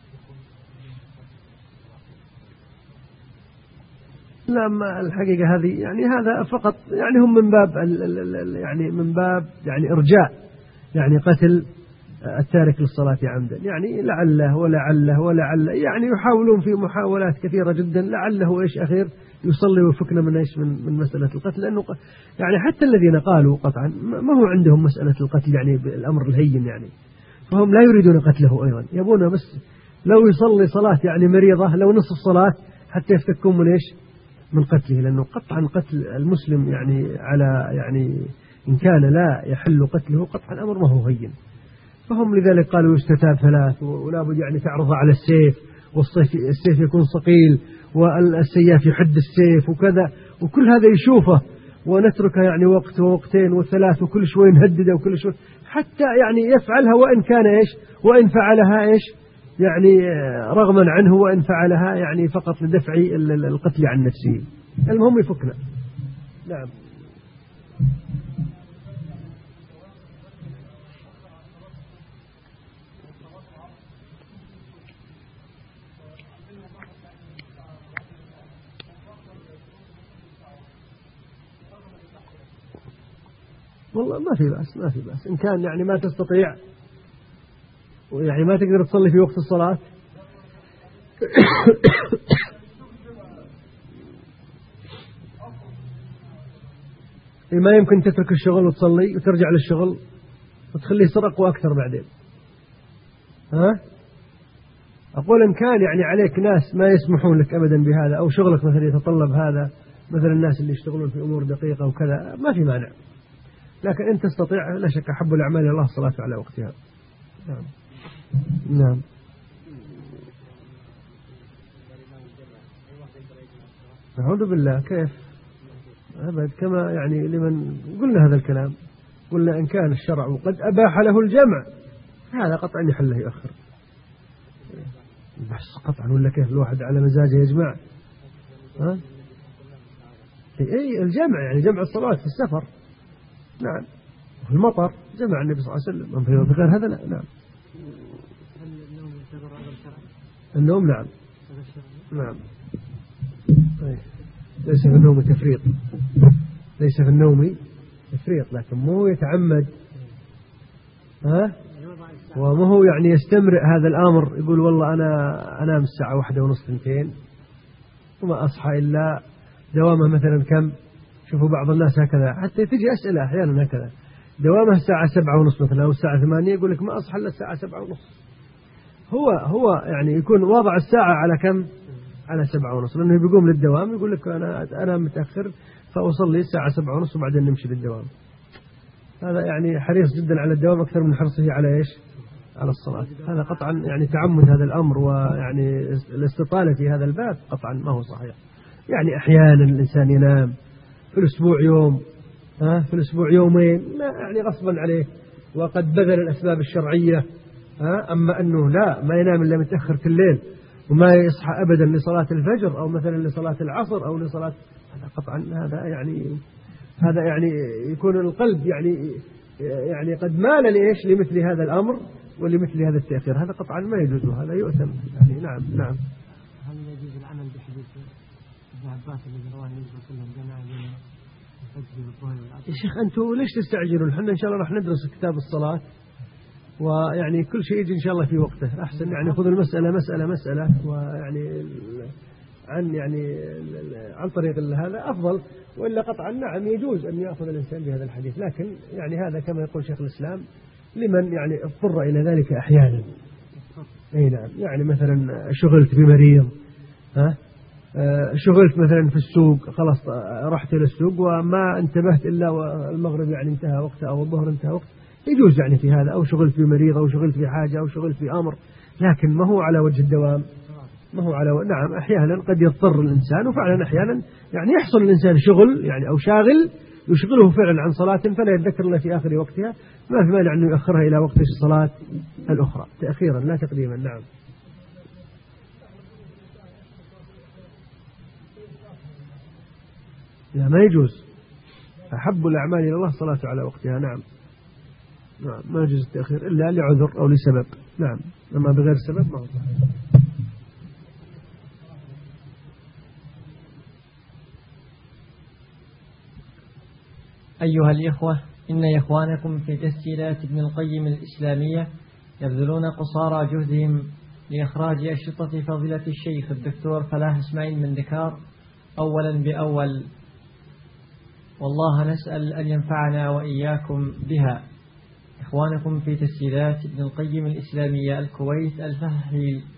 لا الحقيقة هذه يعني هذا فقط يعني هم من باب يعني من باب يعني إرجاء يعني قتل التارك للصلاة عمدا، يعني لعله ولعله ولعله يعني يحاولون في محاولات كثيرة جدا لعله إيش أخير يصلي ويفكنا من إيش من, من مسألة القتل، لأنه يعني حتى الذين قالوا قطعا ما هو عندهم مسألة القتل يعني بالأمر الهين، يعني فهم لا يريدون قتله أيضا، يبونه بس لو يصلي صلاة يعني مريضة لو نصف صلاة حتى يفتكون من إيش من قتله، لأنه قطعا قتل المسلم يعني على يعني إن كان لا يحل قتله قطعا أمر ما هو هين، فهم لذلك قالوا يستتاب ثلاث ولا بد يعني تعرض على السيف، والسيف يكون صقيل والسياف يحد السيف وكذا، وكل هذا يشوفه ونترك يعني وقت ووقتين وثلاث وكل شوي نهدده وكل شوي حتى يعني يفعلها وإن كان إيش وإن فعلها إيش يعني رغما عنه وإن فعلها يعني فقط لدفع القتل عن نفسه، المهم يفكنا. نعم. والله ما في بأس ما في بأس إن كان يعني ما تستطيع ويعني ما تقدر تصلي في وقت الصلاة ما يمكن تترك الشغل وتصلي وترجع للشغل وتخليه يصير أقوى أكثر بعدين. ها أقول إن كان يعني عليك ناس ما يسمحون لك أبدا بهذا أو شغلك مثلا يتطلب هذا مثل الناس اللي يشتغلون في أمور دقيقة وكذا ما في مانع، لكن أنت تستطيع لا شك أحب الأعمال إلى الله الصلاة على وقتها. نعم نعم. أعوذ بالله كيف أبد كما يعني لمن قلنا هذا الكلام قلنا إن كان الشرع قد أباح له الجمع هذا قطعا يحله يؤخر بس قطعا ولا كيف الواحد على مزاجه يجمع. ها أي الجمع يعني جمع الصلاة في السفر نعم وفي المطر جمع النبي صلى الله عليه وسلم من في غير هذا لا. نعم النوم نعم نعم طيب. ليس في النوم تفريط ليس في النوم تفريط لكن مو يتعمد ها وما هو يعني يستمرئ هذا الأمر يقول والله أنا أنام الساعة واحدة ونصف اثنتين وما أصحى إلا دوامه مثلا كم. شوفوا بعض الناس هكذا حتى تجي أسئلة أحيانا هكذا دوامه الساعة سبعة ونصف مثلا أو الساعة ثمانية يقول لك ما أصحى إلا الساعة سبعة ونصف. هو هو يعني يكون وضع الساعة على كم على سبعة ونصف لأنه بيقوم للدوام يقول لك أنا أنا متأخر فأصلي الساعة سبعة ونصف وبعدين نمشي للدوام. هذا يعني حريص جدا على الدوام أكثر من حرصه على إيش على الصلاة. هذا قطعا يعني تعمد هذا الأمر ويعني الاستطالة في هذا الباب قطعا ما هو صحيح. يعني أحيانا الإنسان ينام في الأسبوع يوم ها في الأسبوع يومين ما يعني غصبا عليه وقد بذل الأسباب الشرعية ها. أما أنه لا ما ينام إلا متأخر في الليل وما يصحى أبدا لصلاة الفجر أو مثلا لصلاة العصر أو لصلاة هذا قطعا هذا يعني هذا يعني يكون القلب يعني يعني قد مال لإيش لمثل هذا الأمر ولمثل هذا التأخير. هذا قطعا ما يجوز هذا يؤثم يعني. نعم نعم. هل يجوز العمل بحديث ابن عباس الذي رواه النبي صلى الله عليه وسلم جمع بين الفجر والظهر والعصر؟ يا شيخ أنتوا ليش تستعجلون؟ احنا إن شاء الله راح ندرس كتاب الصلاة ويعني كل شيء يجي إن شاء الله في وقته أحسن. يعني خذ المسألة مسألة مسألة ويعني عن يعني عن طريق هذا أفضل. وإلا قطعا نعم يجوز أن يأخذ الإنسان بهذا الحديث لكن يعني هذا كما يقول شيخ الإسلام لمن يعني اضطر إلى ذلك أحيانا. أي نعم يعني مثلا شغلت بمريض ها شغلت مثلا في السوق خلاص رحت إلى السوق وما انتبهت إلا والمغرب يعني انتهى وقته أو الظهر انتهى وقته يجوز يعني في هذا أو شغلت في مريض أو شغلت في حاجة أو شغلت في أمر لكن ما هو على وجه الدوام ما هو على و... نعم أحيانا قد يضطر الإنسان وفعلا أحيانا يعني يحصل الإنسان شغل يعني أو شاغل يشغله فعلا عن صلاة فلا يتذكر إلا في آخر وقتها ما في مانع أنه يؤخرها إلى وقت الصلاة الأخرى تأخيرا لا تقديما. نعم لا ما يجوز. أحب الأعمال إلى الله الصلاة على وقتها. نعم نعم ما يجوز التأخير إلا لعذر أو لسبب. نعم أما بغير سبب ما هو صحيح. أيها الإخوة إن إخوانكم في تسجيلات ابن القيم الإسلامية يبذلون قصارى جهدهم لإخراج أشرطة فضيلة الشيخ الدكتور فلاح إسماعيل من ذكار أولا بأول والله نسأل أن ينفعنا وإياكم بها. إخوانكم في تسجيلات ابن القيم الإسلامية الكويت الفهري